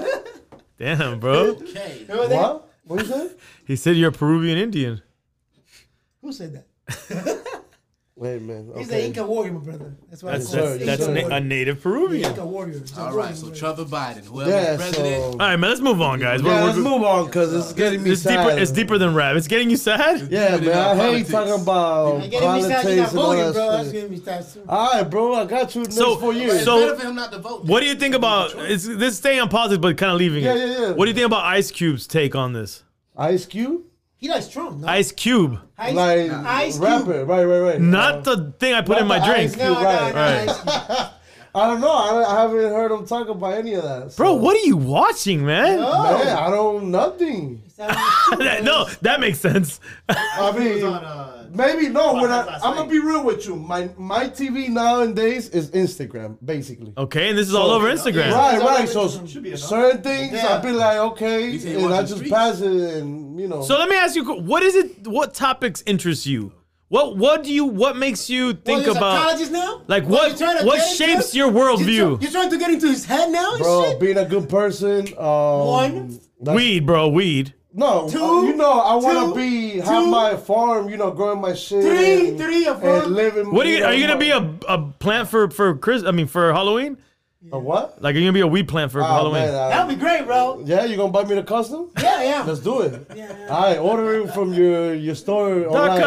Damn, bro. Okay. Remember that? What? What you say? He said you're a Peruvian Indian. Who said that? Wait, man. He's Okay. the Inca warrior, my brother. That's why That's I call sir, him. yes, that's, that's sir. na- Inca a native Peruvian. Inca warrior. He's a All warrior, right, so brother. Trump and Biden, whoever Yeah, is president. so- All right, man. Let's move on, guys. We're- Yeah, we're let's good. move on because it's getting me It's sad. deeper. It's deeper than rap. It's getting you sad. Yeah, Deeper man. than I hate politics. talking about I get me sad. You politics got and all voted, that bro. That's shit. getting me sad too. All right, bro. I got you next So- four It's years. so- better for him not to vote. What do you think about? It's this staying on politics, but kind of leaving Yeah, it. yeah, yeah. What do you think about Ice Cube's take on this? Ice Cube, He likes Trump. No? Ice Cube, Ice, like Ice Cube. rapper, right, right, right. not Uh, the thing I put in my not the drink. Ice No, no, Right, no, right. Ice Cube. I don't know. I, I haven't heard him talk about any of that. so- Bro, what are you watching, man? Oh. Man, I don't nothing. That- no, that makes sense. I It was mean, on, uh, maybe no. When I, last I'm gonna night. be real with you, my my T V nowadays is Instagram, basically. Okay, and this is all over Instagram. Right, It's all right. over So Instagram. Should be enough. certain things Yeah. I'll be like, okay, He said he and I watching just streets. pass it, and you know. So let me ask you, what is it? What topics interest you? What what do you? What makes you Well, think you're a about? psychologist now? Like Well, what? you're trying to What get into shapes it? your You're, worldview? try- you're trying to get into his head now? and Bro, shit? being a good person. Um, One. that's- Weed, bro, weed. No, Two. uh, you know, I want Two. to be have Two. my farm. You know, growing my shit. Three. and, Three or four. and living. What are you? know, Are you gonna my- be a, a plant for for Chris? I mean, for Halloween? a what? Like, are you gonna be a weed plant for Oh, Halloween? man, I- That'd be great, bro. yeah, you gonna buy me the custom? Yeah, yeah. Let's do it. Yeah, yeah. All right, order it from your your store Dot online.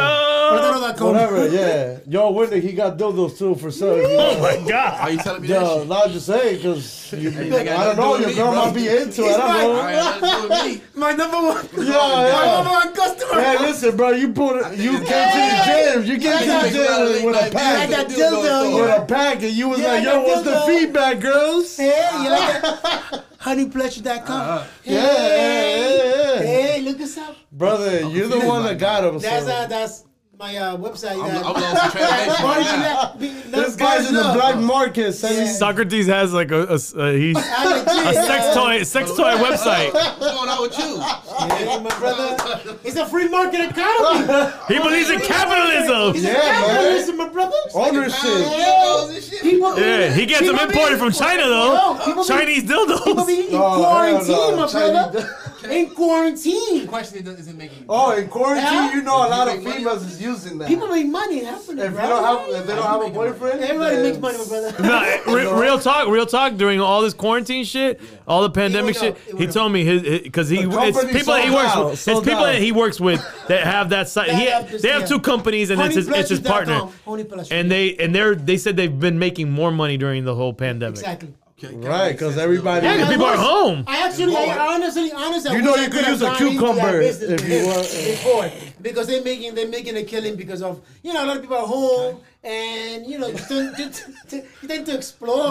com. Whatever, yeah. Yo, winter, he got dildos too for sale. if you Oh want. my Are god. you telling me that Yo, shit? not just saying, because you, Hey, I that got don't know, nothing to your do girl with me, might be bro. into it. I don't He's know. All right, that's doing me. My number one. Yeah, My yeah. number one customer. Hey, listen, bro, you put it, you came to the gym, you came to the Yeah. gym with, with a I pack, got dildo. with a pack, and you was Yeah, like, I yo, got what's the dildo. feedback, girls? Hey, you like that? honey pleasure dot com. Uh-huh. Hey, Yeah, yeah, yeah, yeah. hey, look us up. Brother, you're the feeling one my that got him. That's so. uh, that's my uh, website. I'm, uh, I'm lost in translation right now. This guy's in the black market selling. Yeah. Socrates has like a, a, a he's a sex toy sex toy website. What's going on with you? Hey, my brother. It's a free market economy. He believes in capitalism. It's Yeah, a man. capitalism, my brother. Ownership. Dildos and shit. People, Yeah, he gets them people imported be- from China Yo, though. people be- Chinese People dildos. be in Oh, hell quarantine, no. my brother. Chinese- In quarantine. Question is- isn't making. Oh, in quarantine, Yeah. you know a lot of You make money females off is using that. People make money happening, if you bro. don't have, if they don't have a boyfriend, Everybody then- makes money, my brother. No, re- real talk, real talk. During all this quarantine shit, all the pandemic It shit, went up, it he went told me his because he The it's company people that he sold works out, with. It's sold people out. that he works with that have that site. He, That have this- they have yeah. two companies and it's his it's his partner. Honey pleasure. And they and they're they said they've been making more money during the whole pandemic. Exactly. Okay, Right, because everybody. Yeah, 'cause people are home. I actually, I honestly, honestly, I You know wish I you could have use a gone into that cucumber business if with you him want. before, because they're making they're making a killing because of you know a lot of people are home and you know to, to, to, to, tend to explore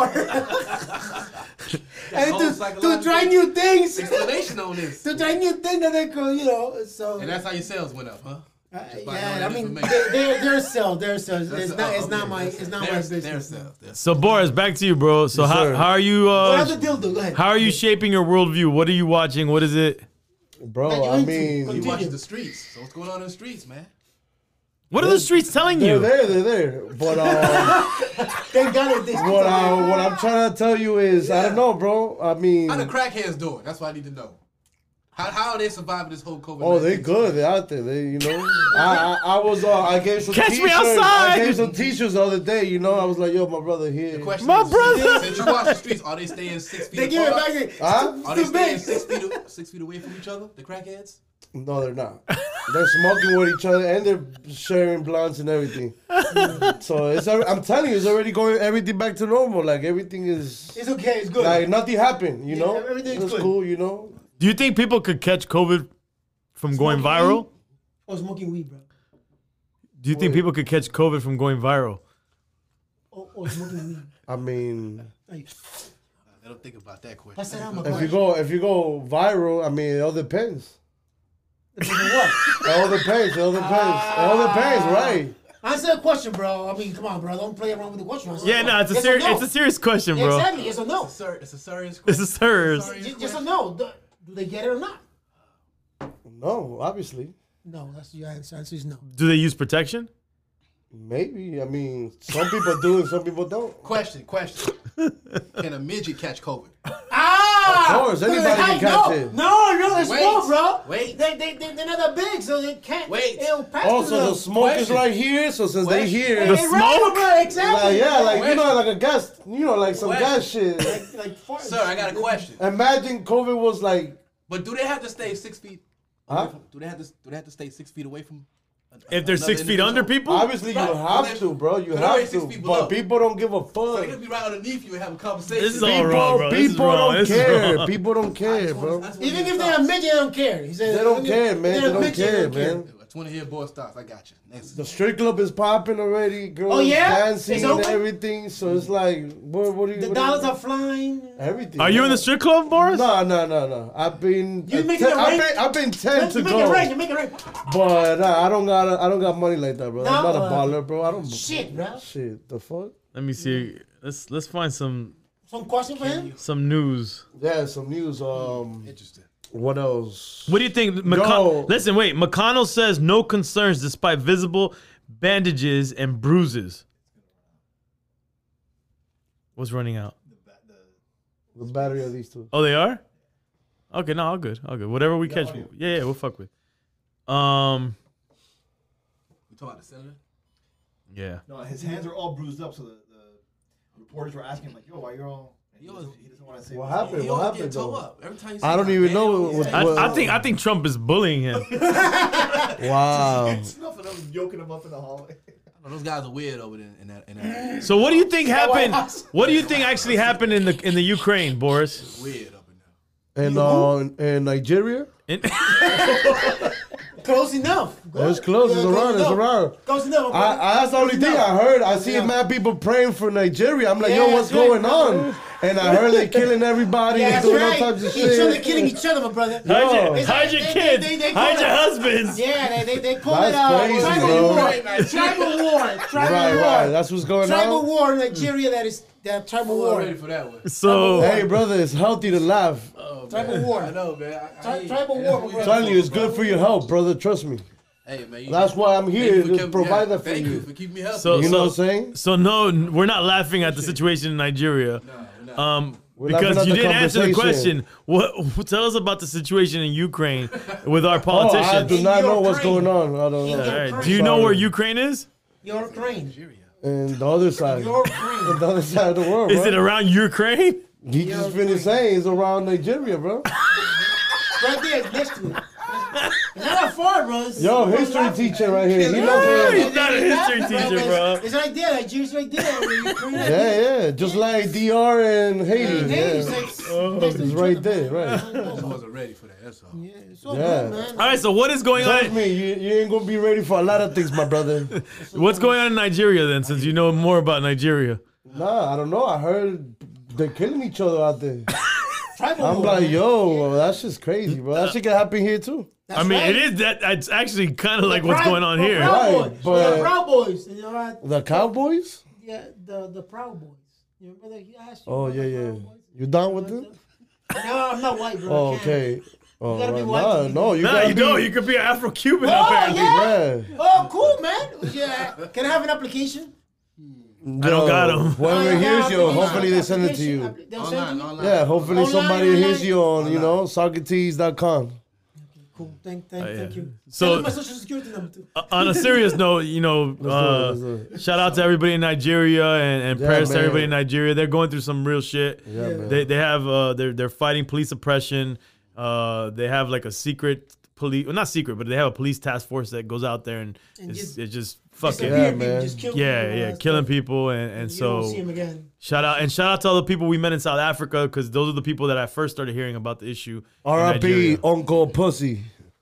and whole to, to psychological try new things, explanation on this. to try new things that they could you know so. And that's how your sales went up, huh? Uh, Just by yeah, I knowing mean, information. they- they're they're sales, they're sales. That's- It's not, oh, it's not okay. my, it's not my There's- business. there's sales. There's So Boris, back to you, bro. So Yes, how sir. how are you? What Uh, other dildo? Go ahead. how are you shaping your worldview? What are you watching? What is it? Bro, That you I into. mean, You Continue. watching the streets. So what's going on in the streets, man? What are the streets telling they're you? there, they're there. But uh, They got it. This what I what I'm trying to tell you is, I don't know, bro. I mean, How the crackheads doing? That's what I need to know. How how are they surviving this whole COVID? oh, they good. They're out there. They, you know, I, I I was uh, I gave some Catch me t-shirts. outside! I gave some t-shirts the other day. You know, I was like, yo, my brother here. The question My is, brother! Since you watch the streets, are they staying six feet They give it apart? back. Huh? Are they Too staying big. six feet a- six feet away from each other? The crackheads? No, they're not. They're smoking with each other and they're sharing blunts and everything. So it's al- I'm telling you, it's already going everything back to normal. Like everything is It's okay. It's good. like nothing happened. You Yeah, know, everything's it's good. cool. You know, Do you think people could catch COVID from going Smoking viral? weed? Or smoking weed, bro. Do you think people could catch COVID from going viral? Or, or smoking weed. I mean, Hey, I don't think about that question. pass that out, my if boy. you go if you go viral, I mean, it all depends. Depends on what? It all depends. It all depends. It all depends, right? Answer the question, bro. I mean, come on, bro. Don't play around with the question. Answer Yeah, the no, it's a yes or serious no. it's a serious question, bro. Exactly. Yes or no. Sir, it's a serious It's question. a serious. Yes yes or no. Do, do they get it or not? No, obviously, No. That's your answer. Answer is no. Do they use protection? maybe. I mean, some people do and some people don't. Question, question. Can a midget catch COVID? Ah! Ah, course, anybody hey, can catch no, it. No, no, they're Wait, small, bro. wait. They, they, they, they're not that big, so they can't. Wait. It'll pass Oh, through so the them. smoke is Question. right here. So since they Question. here, Hey, The hey, smoke? right, bro, exactly. like, yeah, like you know, Question. like a gas, you know, like some Question. gas shit. like, like fart- Sir, I got a question. Imagine COVID was like, But do they have to stay six feet? Huh? Away from, do they have to? Do they have to stay six feet away from? a- If they're another six feet under individual? people, obviously you Right. have But to, bro. You they're already have six to, feet below. but people don't give a So they fuck. could be right underneath you and have a conversation. This is all People, wrong, bro. This is people wrong. don't This is care. wrong. People don't care, bro. Even if they're a midget, they don't care. He said, They don't even if care, man. they're They a don't midget, care, they man. I just want to hear boy stars. I got you. Next. The strip club is popping already. Girls Oh, yeah? dancing It's and open? everything. So it's like, what, what do you? The what dollars do you, are flying. everything. are you in the strip club, Boris? No, no, no, no. I've been. You uh, making ten- it I've rain? been, I've been ten to You make go. it rain. You make it rain. But nah, I don't got. I don't got money like that, bro. I'm No, not a uh, baller, bro. I don't. Shit, bro. Shit. The fuck. Let me see. Let's let's find some Some question for him? some news. Yeah, some news. Um, Interesting. what else? What do you think? Yo. McCon- Listen, wait. McConnell says no concerns despite visible bandages and bruises. What's running out? The battery of these two. Oh, they are? Okay, no, all good. All good. Whatever we catch. Yeah, yeah, we'll fuck with. Um, We talking about the senator? yeah. No, his hands are all bruised up, so the, the reporters were asking him, like, yo, why you're all. And he, Yo, doesn't, he doesn't want to say What what's happened? He What always happened get toe though? up. Every time you see I don't him, even man, know he's what- like- I, what- I think I think Trump is bullying him. Wow. Snuffing him, yoking him up in the hallway. Oh, those guys are weird over there in that. In that So what do you think happened? House? What do you think actually happened in the in the Ukraine, Boris? weird up in there. And uh, in Nigeria, In- Close enough. it's close. It's Yeah, around. It's enough. around. Close enough. I, I, that's the only thing I heard. I see mad people praying for Nigeria. I'm like, yo, Yeah, what's that's right, going on? And I heard they killing everybody Yeah, and that's doing right. all types of Each other shit. killing each other, my brother. Yo. hide your, It's hide like your they- kids. they- they hide call your it- husbands. Yeah, they, they, they call That's it uh, crazy, tribal bro. war. Right, man. Tribal war. Tribal Right, war. right. That's what's going Tribal on. war in Nigeria. That is that tribal I'm war. ready for that one. So Hey, brother, it's healthy to laugh. Oh, Tribal man. war. I know, man. I, I Tri- hear tribal you. war, That's what we bro. I'm got telling you, it's for, good for your health, brother. Trust me. Hey, man. You, That's why I'm thank here you for to keeping- provide yeah, that for Thank you. you for keeping me healthy. So- You know what I'm saying? so no, we're not laughing at the situation in Nigeria. we're not. Um, We're laughing because at you the didn't answer the conversation. question. What? Tell us about the situation in Ukraine with our Oh, I politicians. do not know what's Ukraine. going on. I don't In know. All right. Ukraine. Do you know Sorry. where Ukraine is? Ukraine. And the other side. Ukraine. The other side of the world, Is bro. it around Ukraine? He just finished saying it's around Nigeria, bro. Right there, next to it. It's not that far, bro. It's- Yo, it's history not- teacher right here. He Yeah, knows He's it. not a history teacher, bro. It's right there. Nigeria's right there. Ukraine. Yeah, yeah. Just like D R and Haiti. Hey, it's Yeah. like- next to It's each right other, there, man. right. I wasn't ready for that. That's all. Yeah, it's all Yeah. good, man. All right. So what is going Trust on? me, you, you ain't gonna be ready for a lot of things, my brother. What's going on in Nigeria then? Since you know more about Nigeria. Nah, I don't know. I heard they're killing each other out there. Tribal I'm war, like, man. yo, that's just crazy, bro. That shit can happen here too. That's I mean, right. it is that. It's actually kind of like The what's Proud- going on the here. Proud Right, Boys. but- the Proud Boys. You know what? The Cowboys? Yeah, the the Proud Boys. You remember that? He asked you Oh, about yeah, the yeah. Proud Boys? You down with them? No, I'm not white, bro. Oh, I can't. okay. Oh, gotta be right. white Nah, to be no, good. you Nah, gotta you be. know, you could be an Afro-Cuban Oh, apparently. yeah. Yeah. Oh, cool, man. Yeah. Can I have an application? I don't got 'em. Whoever Oh, yeah, hears you, application, hopefully they send it to application, you. appli- They'll send it to Online, me? online. Yeah, hopefully Online, somebody online. hears you on, you know, Socrates dot com. Cool. Thank, thank, Oh, yeah. thank you. So- Send me my social security number too. Uh, on a serious note, you know, do it, uh, let's do it. shout out to everybody in Nigeria and, and Yeah, prayers to man. everybody in Nigeria. They're going through some real shit. Yeah, man. They they have uh they're they're fighting police oppression. Uh, they have like a secret police, well, not secret, but they have a police task force that goes out there and, And it's, just it's just fucking Disappear Yeah, people, man. just kill yeah people, yeah uh, killing stuff. people and and You don't see so him again. shout out and shout out to all the people we met in South Africa because those are the people that I first started hearing about the issue. in R I P Nigeria. Uncle Pussy.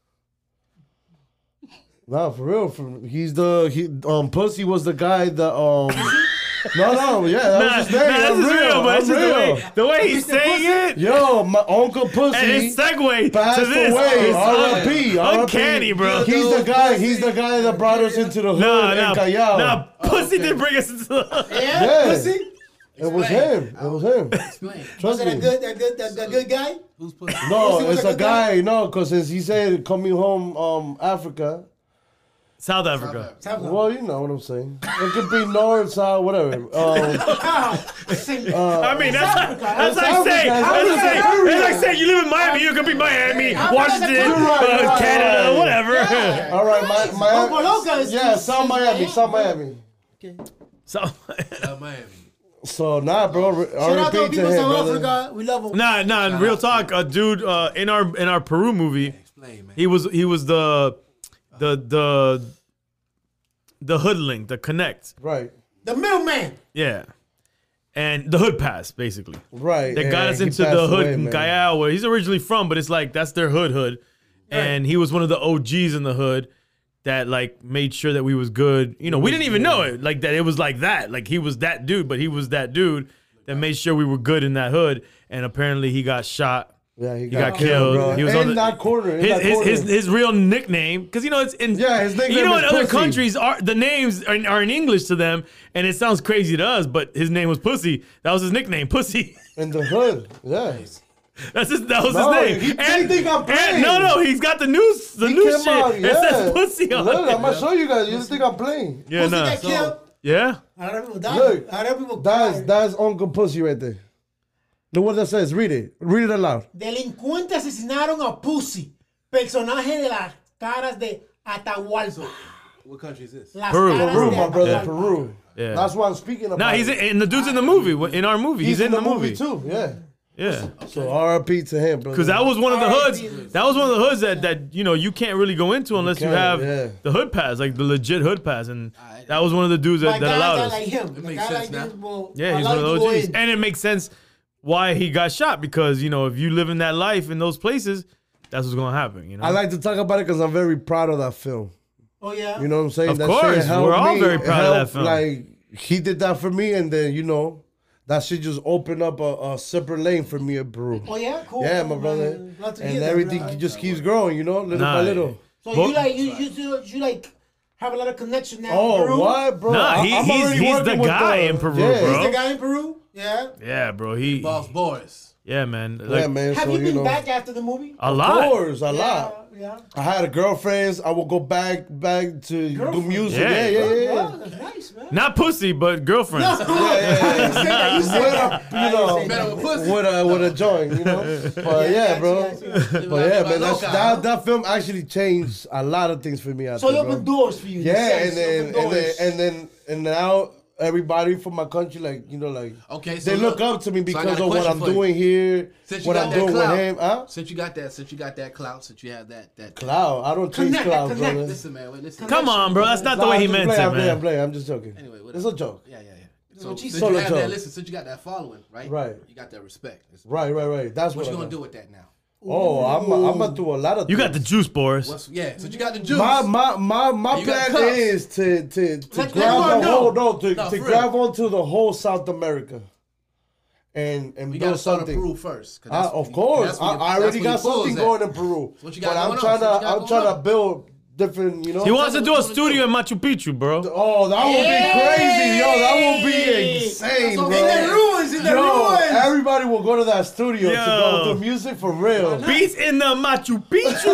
Nah, for real. For, he's the he um Pussy was the guy that um. No, no, yeah, that Nah, was his name. nah, I'm this is real, but I'm it's just the real. way, the way he's saying it. Yo, my Uncle Pussy. And his segue passed to this away. is R I P R I P uncanny, bro. He's the guy. He's the guy that brought us into the hood Nah, in nah, Callao. nah, pussy did bring us into the Yeah, Yeah. pussy. It was him. It was him. Explain. Was Trust it a me. good, a good, a, a good guy? Who's pussy? No, Pussy was it's a a good guy? guy. No, because since he said coming home, um, Africa. South Africa. South Africa. Well, you know what I'm saying. It could be north, south, whatever. Um, Same- I mean, that's Africa. that's like South saying Africa. that's like saying Africa. it's like saying you live in Miami, you can be Miami, Washington, You're right, uh, you're right, Canada, right. whatever. Yeah. all right, my, Loco Loca Miami. is- Yeah, is- South is Miami, Miami. South Miami. So, Uh, Miami. So nah, bro. Shout out to R the I P to people of him, South brother. Africa. We love them. nah, nah. In real talk, a dude uh, in our in our Peru movie, Explain, man. he was he was the the the the hoodlink, the connect, Right, The middleman. yeah, and the hood pass basically. right. That got and us he into passed the hood away, in man. Callao, where he's originally from, but it's like that's their hood hood, and he was one of the O Gs in the hood that like made sure that we was good. You know, we didn't even know it, like that it was like that. Like he was that dude, but he was that dude that made sure we were good in that hood. And apparently he got shot. Yeah, he He got, got killed. bro. He was in on the, that corner. In his, that his, corner. his his real nickname, because you know it's in Yeah, his nickname you know is in other Pussy. countries are the names are, are in English to them, and it sounds crazy to us, but his name was Pussy. That was his nickname, Pussy. in the hood. Yeah. That's his, that was No, his name. he- they think I'm and- playing. no, no, he's got the news, the He news came shit. out, It yeah. says Pussy on Look, it. I'm gonna show you guys. You think I'm playing? Yeah, Pussy nah. got killed. Yeah. A lot of people died. Look, A lot of people That's died. that's Uncle Pussy right there. The one that says, read it. Read it aloud. Delincuentes asesinaron a Pussy, personaje de las caras de Atahualpa. What country is this? Las Peru. caras Peru, de my brother, Atahualpa. Peru. Yeah. That's why I'm speaking about. Nah, he's it. in, and the dude's in the movie. In our movie, he's, in, the, movie. too. Yeah. Yeah. So R I P to him, brother. Because that was one of the R I hoods. P. That was one of the hoods that, that you know you can't really go into unless you, can't, have yeah. the hood pass, like the legit hood pass, and Alright. that was one of the dudes that, Like that guys allowed that us. like him. It The makes guy sense like now. this will Yeah, he's allow one of you to those go O Gs, in. and it makes sense why he got shot because you know if you live in that life in those places, that's what's gonna happen. You know. I like to talk about it because I'm very proud of that film. Oh yeah. You know what I'm saying? Of that course, shit helped we're all me, very proud of that helped, film. Like he did that for me, and then you know that shit just opened up a, a separate lane for me in Peru. Oh yeah, cool. Yeah, my Man, brother. glad to hear And that, everything bro. just keeps growing, you know, little Nah, by little. So Well- you like you you you, you like have a lot of connection now. in Oh, Peru? what, bro? Nah, he- I, I'm he's- already he's working the with guy in Peru, yeah. bro. He's the guy in Peru. Yeah. yeah, bro. He. Boss Boris. Yeah, man. Yeah, Like, man. Have so, you been know, back after the movie? A Of lot. course, a yeah, lot. Yeah. I had a girlfriend. I would go back, back to do Girlfriend. music. Yeah. Yeah, yeah, yeah. yeah. Oh, that's nice, man. Not pussy, but girlfriends. Yeah, yeah, yeah. You say that, you say With that. a, you know, say that. Better with pussy. with a with a joint, you know. But yeah, bro. Gotcha, gotcha. But yeah, man, that's, Loca, that huh? that film actually changed a lot of things for me. Out So there, it opened bro. doors for you. in a Yeah, sense, and then opened and then doors. and then and now everybody from my country, like you know, like Okay, so they look look, up to me so I because got a of what question I'm for you. doing here, Since you what got I'm that doing clout, with him. Huh? Since you got that, since you got that clout, since you have that that Cloud. I don't chase Connect, cloud, connect. brother. Listen, man, wait, listen. Come on, bro. That's not the Nah, way I'm he just meant playing, it, I'm playing, I'm man. playing. I'm just joking. Anyway, It's whatever. a joke. Yeah, yeah, yeah. So what she since said. you have Solo that, joke. listen, since you got that following, right? Right. You got that respect. It's- Right, right, right. That's What what, you I gonna got. do with that now? Oh, I'm I'm gonna do a lot of. You got the things. juice, Boris. What's yeah? Since you got the juice. My my my my You got plan cups. is to to to Let- let grab everyone the know. whole no to, No, to for grab real. onto the whole South America, and and we build gotta start in something. Peru first. 'cause Uh, that's- of course, that's where I, your- I that's already where got your pull's something at. going in Peru. what you got but I'm going on, trying so what to you got I'm going trying to on? build different, you know. He wants to Tell me do a what you wanna studio do. in Machu Picchu, bro. Oh, that would be crazy, yo! That would be insane, bro. In the ruins, in the Yo, ruins. everybody will go to that studio to Yo. go do music for real. Beats in the Machu Picchu.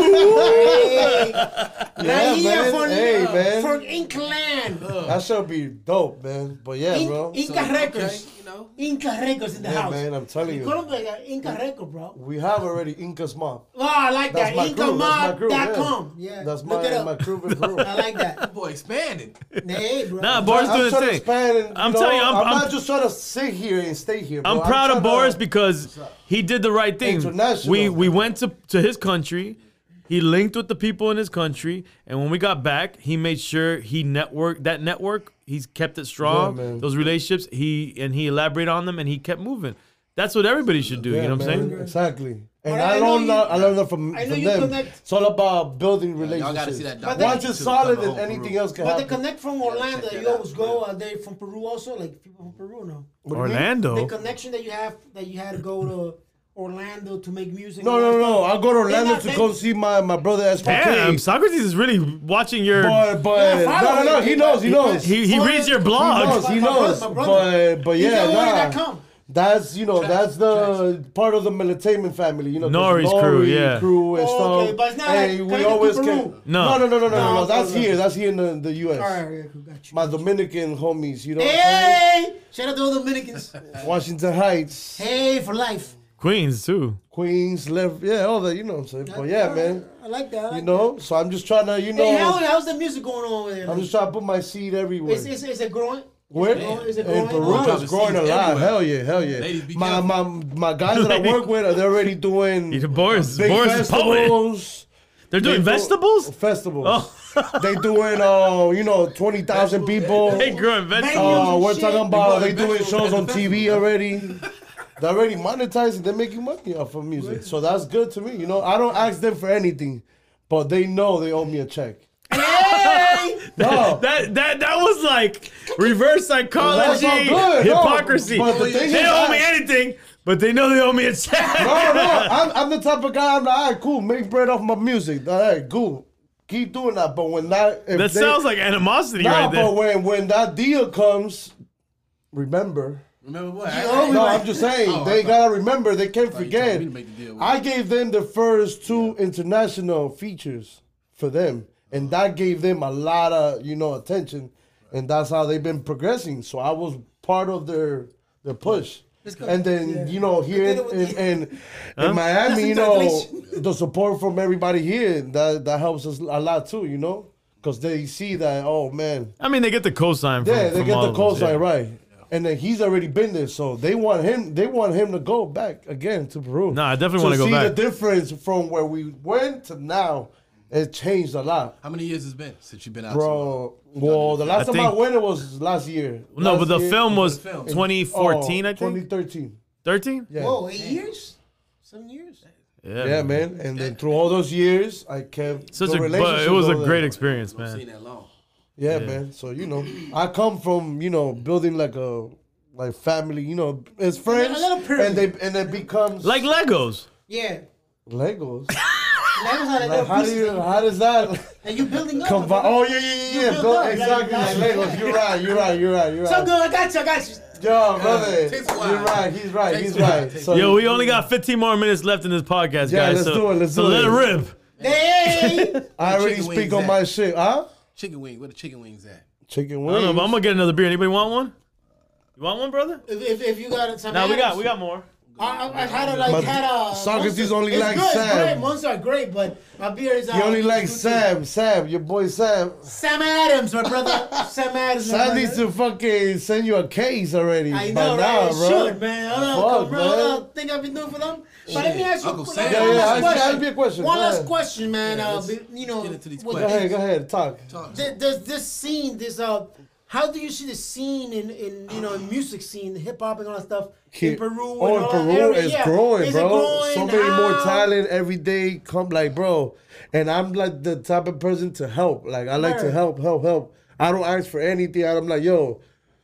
Hey, Yeah, right here man. for, Hey, uh, man. for Inca land. That should be dope, man. But yeah, In- bro. Inca So, Records. okay, you know. Inca Records in the Yeah, house. man, I'm telling You you. call them like uh, Inca Record, bro. We have already Inca's Mob. Oh, I like That's that. my crew. That's my crew. Incamob dot Yeah. com. Yeah. That's Look it my up. my crew in Peru. I like that. Boy, expanding. Hey, bro. Nah, Boris I'm doing trying his to thing. expand and, I'm you know, telling you, I'm- I'm, I'm- not just trying to sit here and stay here. Bro. I'm proud of trying to- Boris because he did the right thing. International. We we went to, to his country. He linked with the people in his country, and when we got back, he made sure he networked that network. He's kept it strong. Yeah, man. Those relationships, he and he elaborated on them, and he kept moving. That's what everybody should do. Yeah, you know what I'm man, saying? Exactly. And But I, I know learned you- that, I learned that from, I know from you them. connect- It's all about building Y'all relationships. gotta see that. But Once then- it's to solid, cover then whole anything Peru. else can But they happen. connect from Orlando. check that You always out, go. Are they from Peru also? Like people from Peru, no? What do you mean? Orlando. The connection that you have, that you had to go to Orlando to make music. No, and no, all that no. stuff. I'll go to Orlando not- to they- go see my, my brother S P K. Damn, Socrates is really watching your. But, but, Yeah, no, no, follow no. him. He knows, he knows. he he Follow reads your him. blog. He knows, he My brother- knows. my brother. But, but He's yeah, the one nah. that come. That's you know Trash, that's the part of the Militainment family. You know, 'cause Nori's crew, yeah. crew and Oh, stuff. okay, but it's not hey, like we Caliente always Peru. can. No. no, no, no, no, no, no. No, That's no, no. here. That's here in the, the U S. All right, yeah, cool, got you. My Dominican homies, you know, Hey! Shout out to all the Dominicans. Washington Heights, Hey, for life. Queens too. Queens, left, yeah, all that. You know what I'm saying? But yeah, All man. right, I like that. I like You know, so I'm just trying to, you that. Hey, how, know, how's the music going on over there? I'm just trying to put my seed everywhere. Is, is, is it growing? Where? Is it growing? Is it In growing? Peru, Dropping it's growing a seeds lot. everywhere. Hell yeah, hell yeah. Ladies, be my, careful. my my guys that I work with, they're already doing Yeah, Boris, big Boris is poet. festivals. They're doing They do- vegetables. Festivals. Oh. They doing, uh, you know, twenty thousand people. They growing vegetables. Uh, we're Shit. talking about they They doing growing shows on vegetables T V at the already. They're already monetizing. They're making money off of music. So that's good to me. You know, I don't ask them for anything, but they know they owe me a check. Hey! No. That that that was like reverse psychology, That's all good. No, hypocrisy. but the thing they is, don't owe me I- anything, but they know they owe me a check. No, no, I'm, I'm the type of guy. I'm like, all right, cool. Make bread off my music. All right, cool. Keep doing that. But when that, if That they, sounds like animosity nah, right there. but when when that deal comes, remember. Remember what? Oh, No, right. I'm just saying Oh, I they thought- gotta remember. They can't you told forget. me to make the deal with I gave them the first two international features for them, and that gave them a lot of you know attention, and that's how they've been progressing. So I was part of their their push. Let's go. And then Yeah. you know here in, Continue with in, the- in, in Miami, you That's know in the support from everybody here that that helps us a lot too. You know, because they see that oh man, I mean, they get the cosign. From, yeah, they from get all the of us, cosign yeah. right. And then he's already been there, so they want him. They want him to go back again to Peru. Nah, I definitely wanna go see back. the difference from where we went to now. It changed a lot, How many years has it been since you've been out? bro. Well, the last I time I think- went, it was last year. No, Last but the year- film was the film. twenty fourteen, oh, I think. twenty thirteen. thirteen? Yeah. Whoa, eight years? Seven years? Yeah. Yeah, man. And then through all those years, I kept Such the a, but relationship it was a over great there. experience, I've seen man. that long. Yeah, man. So you know, I come from you know building like a like family. You know, as friends, little pyramid. and they and it becomes Like Legos. Yeah. Legos. That was how they Like, how do you? How does that? And you building up. Convi- brother. oh yeah, yeah, yeah, You yeah. build Build- up, like- exactly like like- Legos. You're right. You're right. You're right. You're So right. good, I got you, I got you. Yo, brother, takes a while. you're right. He's right. Takes He's a while. right. Takes So, Yo, we only got fifteen more minutes left in this podcast, Yeah, guys. let's so, do it, let's so do let it. it rip. Hey! I already chicken speak wings on at? my shit, huh? Chicken wing. Where the chicken wings at? Chicken I wings. don't know, but I'm gonna get another beer. Anybody want one? You want one, brother? if, if, if you got some No, we got Adams- we got more. I, I, I had a like But had a Socrates Monster. only it's likes good, it's Sam. great. Monster are great, but my beer is. Uh, He only likes good too. Sam. Sam, your boy Sam. Sam Adams, my brother. Sam Adams. my Sam brother. needs to fucking send you a case already. I by know, now, right? bro. Should, man. I don't know, Fuck, bro. man. I don't think I've been doing for them. But let me ask you Uncle one Sam. last Yeah, yeah, ask- question. ask me a question. One Go last ahead. question, man. Yeah, uh, let's be- you know, get into these with Go questions. ahead, go ahead, talk. Talk. th- There's this scene, this uh, how do you see the scene in, in you know, in music scene, hip hop and all that stuff in Peru? Oh, and in all that Peru, area? it's Yeah. growing, Is it bro. growing? So many more How? talent every day come, like, bro. And I'm like the type of person to help. Like, I like to Word. help, help, help. I don't ask for anything. I'm like, yo,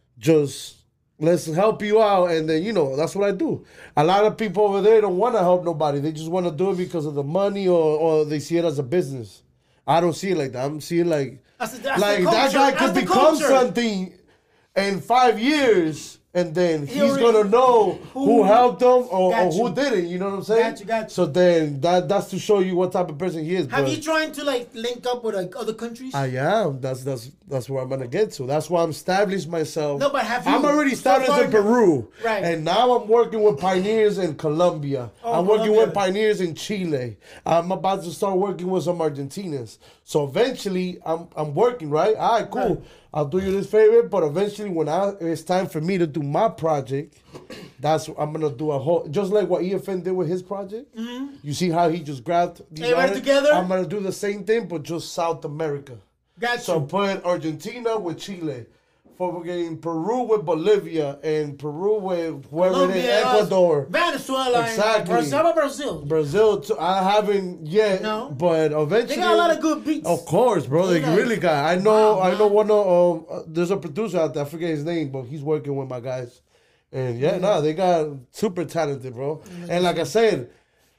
just let's help you out. And then, you know, that's what I do. A lot of people over there don't want to help nobody. They just want to do it because of the money or, or they see it as a business. I don't see it like that. I'm seeing like, That's the- that's like the that culture. guy That's could the become culture. something in five years, and then he's already- gonna know who, who- helped him or, Got or who you. didn't. You know what I'm saying? Got you, got you. So then that that's to show you what type of person he is. Have but you tried to like link up with like other countries? I am. That's that's that's where I'm gonna get to. That's why I'm established myself. No, but have I'm you already so established far- in Peru, Right. And now I'm working with pioneers in Colombia. Oh, I'm working Colombia. with pioneers in Chile. I'm about to start working with some Argentinians. So eventually, I'm I'm working right. All right, cool. Right. I'll do you this favor, but eventually, when I it's time for me to do my project, that's I'm gonna do a whole just like what E F N did with his project. You see how he just grabbed these Everybody artists? together? I'm gonna do the same thing, but just South America. Got So you. put Argentina with Chile, fucking Peru with Bolivia, and Peru with whoever it is, Colombia, Ecuador, Venezuela, Exactly. and Brazil, Brazil. Brazil. Too. I haven't yet, No. but eventually They got a lot of good beats. Of course, bro. They They like- really got. I know. Wow, I know man. one of. Um, uh, there's a producer out there. I forget his name, but he's working with my guys. And yeah, nah, they got super talented, bro. And like I said,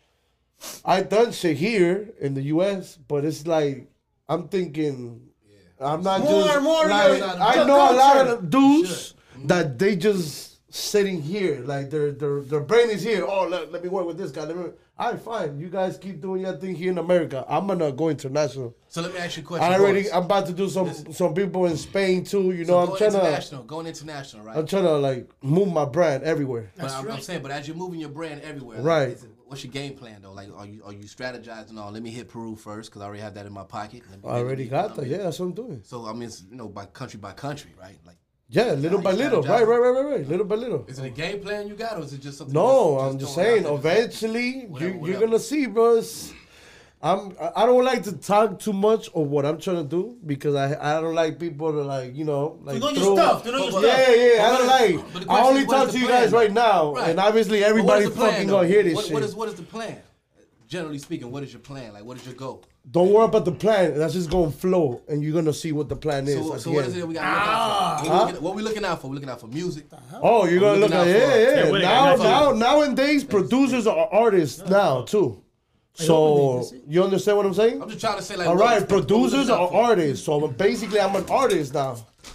I done shit here in the U S, but it's like I'm thinking. I'm not More just and more, like you're- I the know a lot culture. of dudes that they just sitting here, like their their their brain is here. Oh, let, let me work with this guy. Let me. All right, fine. You guys keep doing your thing here in America. I'm gonna go international. So let me ask you a question. I already. Boris. I'm about to do some Listen. some people in Spain too. You So know, I'm going trying to. international, going international, right? I'm trying to like move my brand everywhere. But I'm, I'm saying, but as you're moving your brand everywhere, Right. Like, is it, what's your game plan though? Like, are you are you strategizing on? Let me hit Peru first because I already have that in my pocket. Let me, I already let me- got I that. mean, Yeah, that's what I'm doing. So I mean, it's, you know, by country by country, right? Like, Yeah, little by you little. strategize. Right, right, right, right, right. Little by little. is it a game plan you got, or is it just something? No, just, I'm just throwing it saying. out there? Eventually, Whatever, you, whatever. you're gonna see, bro. It's- I'm. I I don't like to talk too much of what I'm trying to do because I I don't like people to like you know like To know throw- your stuff. To know your But- stuff. Yeah, yeah. I But don't what is- like. but the I question only is, what talk is to the you plan, guys though? right now, Right. and obviously But what everybody is the plan, fucking though? gonna hear this what, shit. What is what is the plan? Generally speaking, what is your plan? Like, what is your goal? Don't worry about the plan. That's just gonna flow, and you're gonna see what the plan is. So, at so the what end. is it we got to look out for? What, we looking, what we looking out for? We looking out for music. Oh, you're gonna we look looking at out yeah, for? yeah. Hey, wait, now, I got now, you. nowadays, producers are artists now too. So you understand what I'm saying? I'm just trying to say, like, All what right, is- what we producers looking out are for? artists. So basically, I'm an artist now.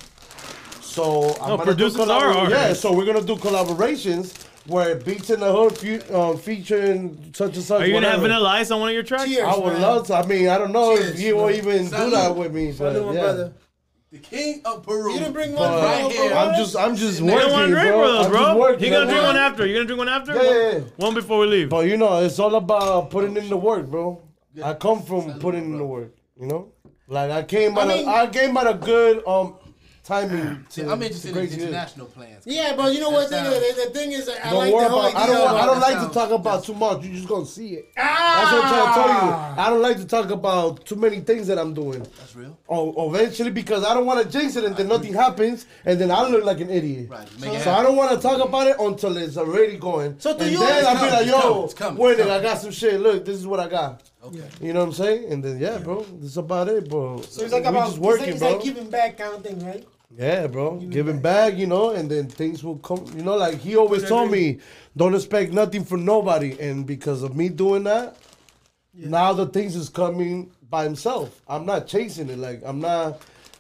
So I'm No, gonna producers do collabor- are artists. Yeah, so we're gonna do collaborations where Beats in the Hood fe- um, featuring such and such. Are you gonna have whatever. Vanilla Ice on one of your tracks? Cheers. I would man. love to. I mean, I don't know Cheers, if you will bro. even do Salud. that with me, but Salud, my yeah. brother. The king of Peru. You didn't bring But one right for here. bro. I'm just, I'm just You working, don't want Drake bro. Brothers, I'm bro. just working. You gonna I'm drink one working. after? You gonna drink one after? Yeah, yeah, yeah. One before we leave. But you know, it's all about putting in the work, bro. I come from putting in the work, you know. Like I came out, I of, mean- I came out a good um timing. See, to- I'm to interested in Crazy Hood. international plans. Yeah, but you know what? That The, sounds- the, the thing is, I Don't like worry the whole about. I idea don't. of- I don't that like to sounds- talk about too much. You just gonna see it. Ah! That's what I'm trying to tell you. I don't like to talk about too many things that I'm doing. That's real. Oh, eventually, because I don't want to jinx it and then nothing happens, and then I look like an idiot. Right, make it So I happen. don't want to talk about it until it's already going. So to and you, then it's I'll be coming, like, it's coming, yo, it's coming, wait, it's nigga, I coming. got some shit. Look, this is what I got. Okay. You know what I'm saying? And then yeah, bro, this is about it, bro. So it's like we about just it's working, like, it's bro. like giving back kind of thing, right? Yeah, bro. Giving back, you know, and then things will come. You know, like he always told me, don't expect nothing from nobody. And because of me doing that, now the things is coming by himself. I'm not chasing it. Like I'm not.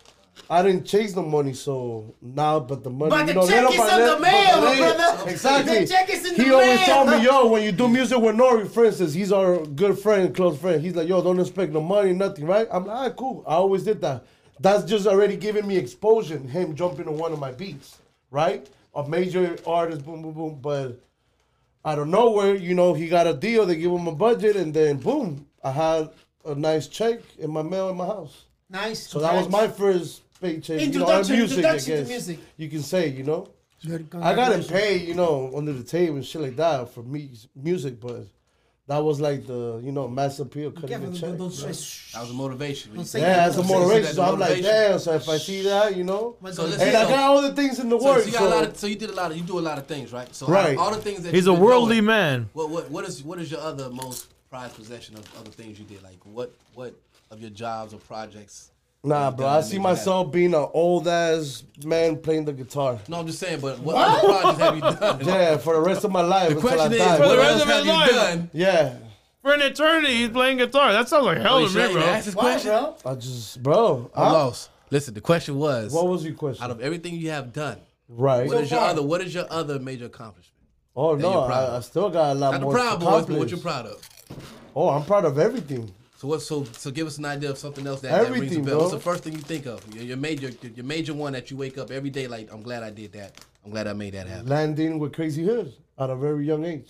I didn't chase the money, so now, but the money. But you the know, check little is by in the little- mail, but they- brother. Exactly. The check is in he the always mail. told me, yo, when you do music with Nori, for instance, he's our good friend, close friend. He's like, yo, don't expect no money, nothing, right? I'm like, all right, cool. I always did that. That's just already giving me exposure. Him jumping on one of my beats, right? A major artist, boom, boom, boom. But out of nowhere, you know, he got a deal. They give him a budget, and then boom, I had a nice check in my mail in my house. Nice. So that was my first paycheck. You know, on Introduction- music, introduction I to guess. music. You can say, you know. Good I got him congratulations. paid, you know, under the table and shit like that for me music, but that was like the, you know, mass appeal cutting Careful, the check. don't- don't bro. say- That was a motivation. Don't say Yeah, that's a Don't say motivation. that So I'm like, motivation. damn. So if I see that, you know, But So the- listen- and I got all the things in the So, works. so you got So, a lot of, so you did a lot of, you do a lot of things, right? So Right. all the things that He's you've a been worldly doing, man. What what what is what is your other most prized possession of other things you did? Like what what of your jobs or projects? nah, you've bro, done I that see made you happy? myself being an old ass man playing the guitar. No, I'm just saying. But what, other projects have you done? Yeah, for the rest of my life The until I question is, die. For the what bro. rest else of his have you life. done? Yeah, For an eternity, he's playing guitar. That sounds like hell Oh, to you me, should bro. ask this Why, question. bro? I just, bro. I'm huh? lost. Listen, the question was, What was your question? out of everything you have done, Right. what is your far. other what is your other major accomplishment? Oh that no, you're proud I, I of? still got a lot Not the more to proud boys, but what accomplish. you're proud of. Oh, I'm proud of everything. So what? So so give us an idea of something else that, that rings a Everything, bell. bro. What's the first thing you think of? Your, your major your major one that you wake up every day like, I'm glad I did that. I'm glad I made that happen. Landing with Crazy Hood at a very young age.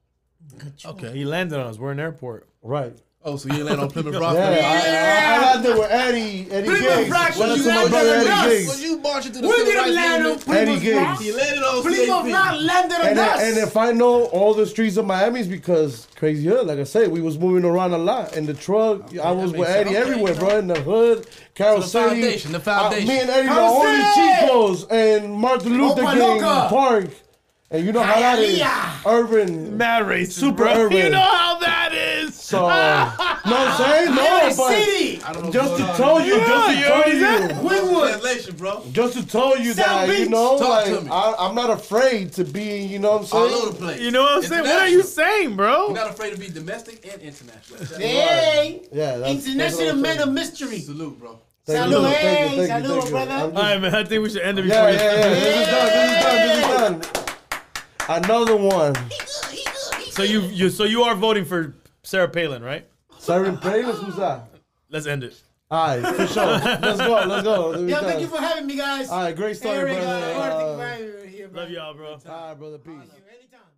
Okay, he landed on us. We're in the airport. Right. Oh, so you land on Plymouth Rock? Yeah, I, I, I landed with Eddie, Eddie Plymouth Giggs. Rock, Shout out you to my landed brother on Eddie us. Giggs. When you march into the We civil didn't rights land on movement, Eddie Plymouth Giggs. Rock. you landed on Plymouth C A P. Rock landed on And, us. and if I know all the streets of Miami, it's because Crazy Hood, like I said, we was moving around a lot. In the truck, I was that with makes Eddie sense. Okay, everywhere, you bro. In the hood, Carol So the City. foundation, the Uh, foundation. me and Eddie the Carol only City. Chicos and Martin Luther Opa King Loca. Park. And you know how that is. Hialeah. Urban. Mad racist, Super bro. urban. You know how that is. So, no, I'm saying? No, Liberty but City. I don't know just what's to going tell on. you, just to Yeah, tell yo, you. exactly. Wynwood. Translation, bro. Just to tell you South that, you Beach. know, Talk to like, me. I, I'm not afraid to be, you know what I'm All saying? over the place. You know what I'm saying? What are you International. saying, bro? You're not afraid to be domestic and international. Hey. Yeah, that's- that's International what I'm man saying. of mystery. Salute, bro. Thank Salud, you, thank you, hey, thank you, salud, thank you. brother. I'm All just- right, man. I think we should end it before Yeah, you. yeah, yeah. This is done, this is done, this is done. Another one. He good, he good, he So you you so you are voting for Sarah Palin, right? Siren Payless, who's that? Let's end it. All right, for sure. Let's go, let's go. Let me Yo, done. thank you for having me, guys. All right, great story, Eric, brother. uh, Eric, thank you for Uh, having me right here, bro. Love y'all, bro. all right, brother, peace. Anytime.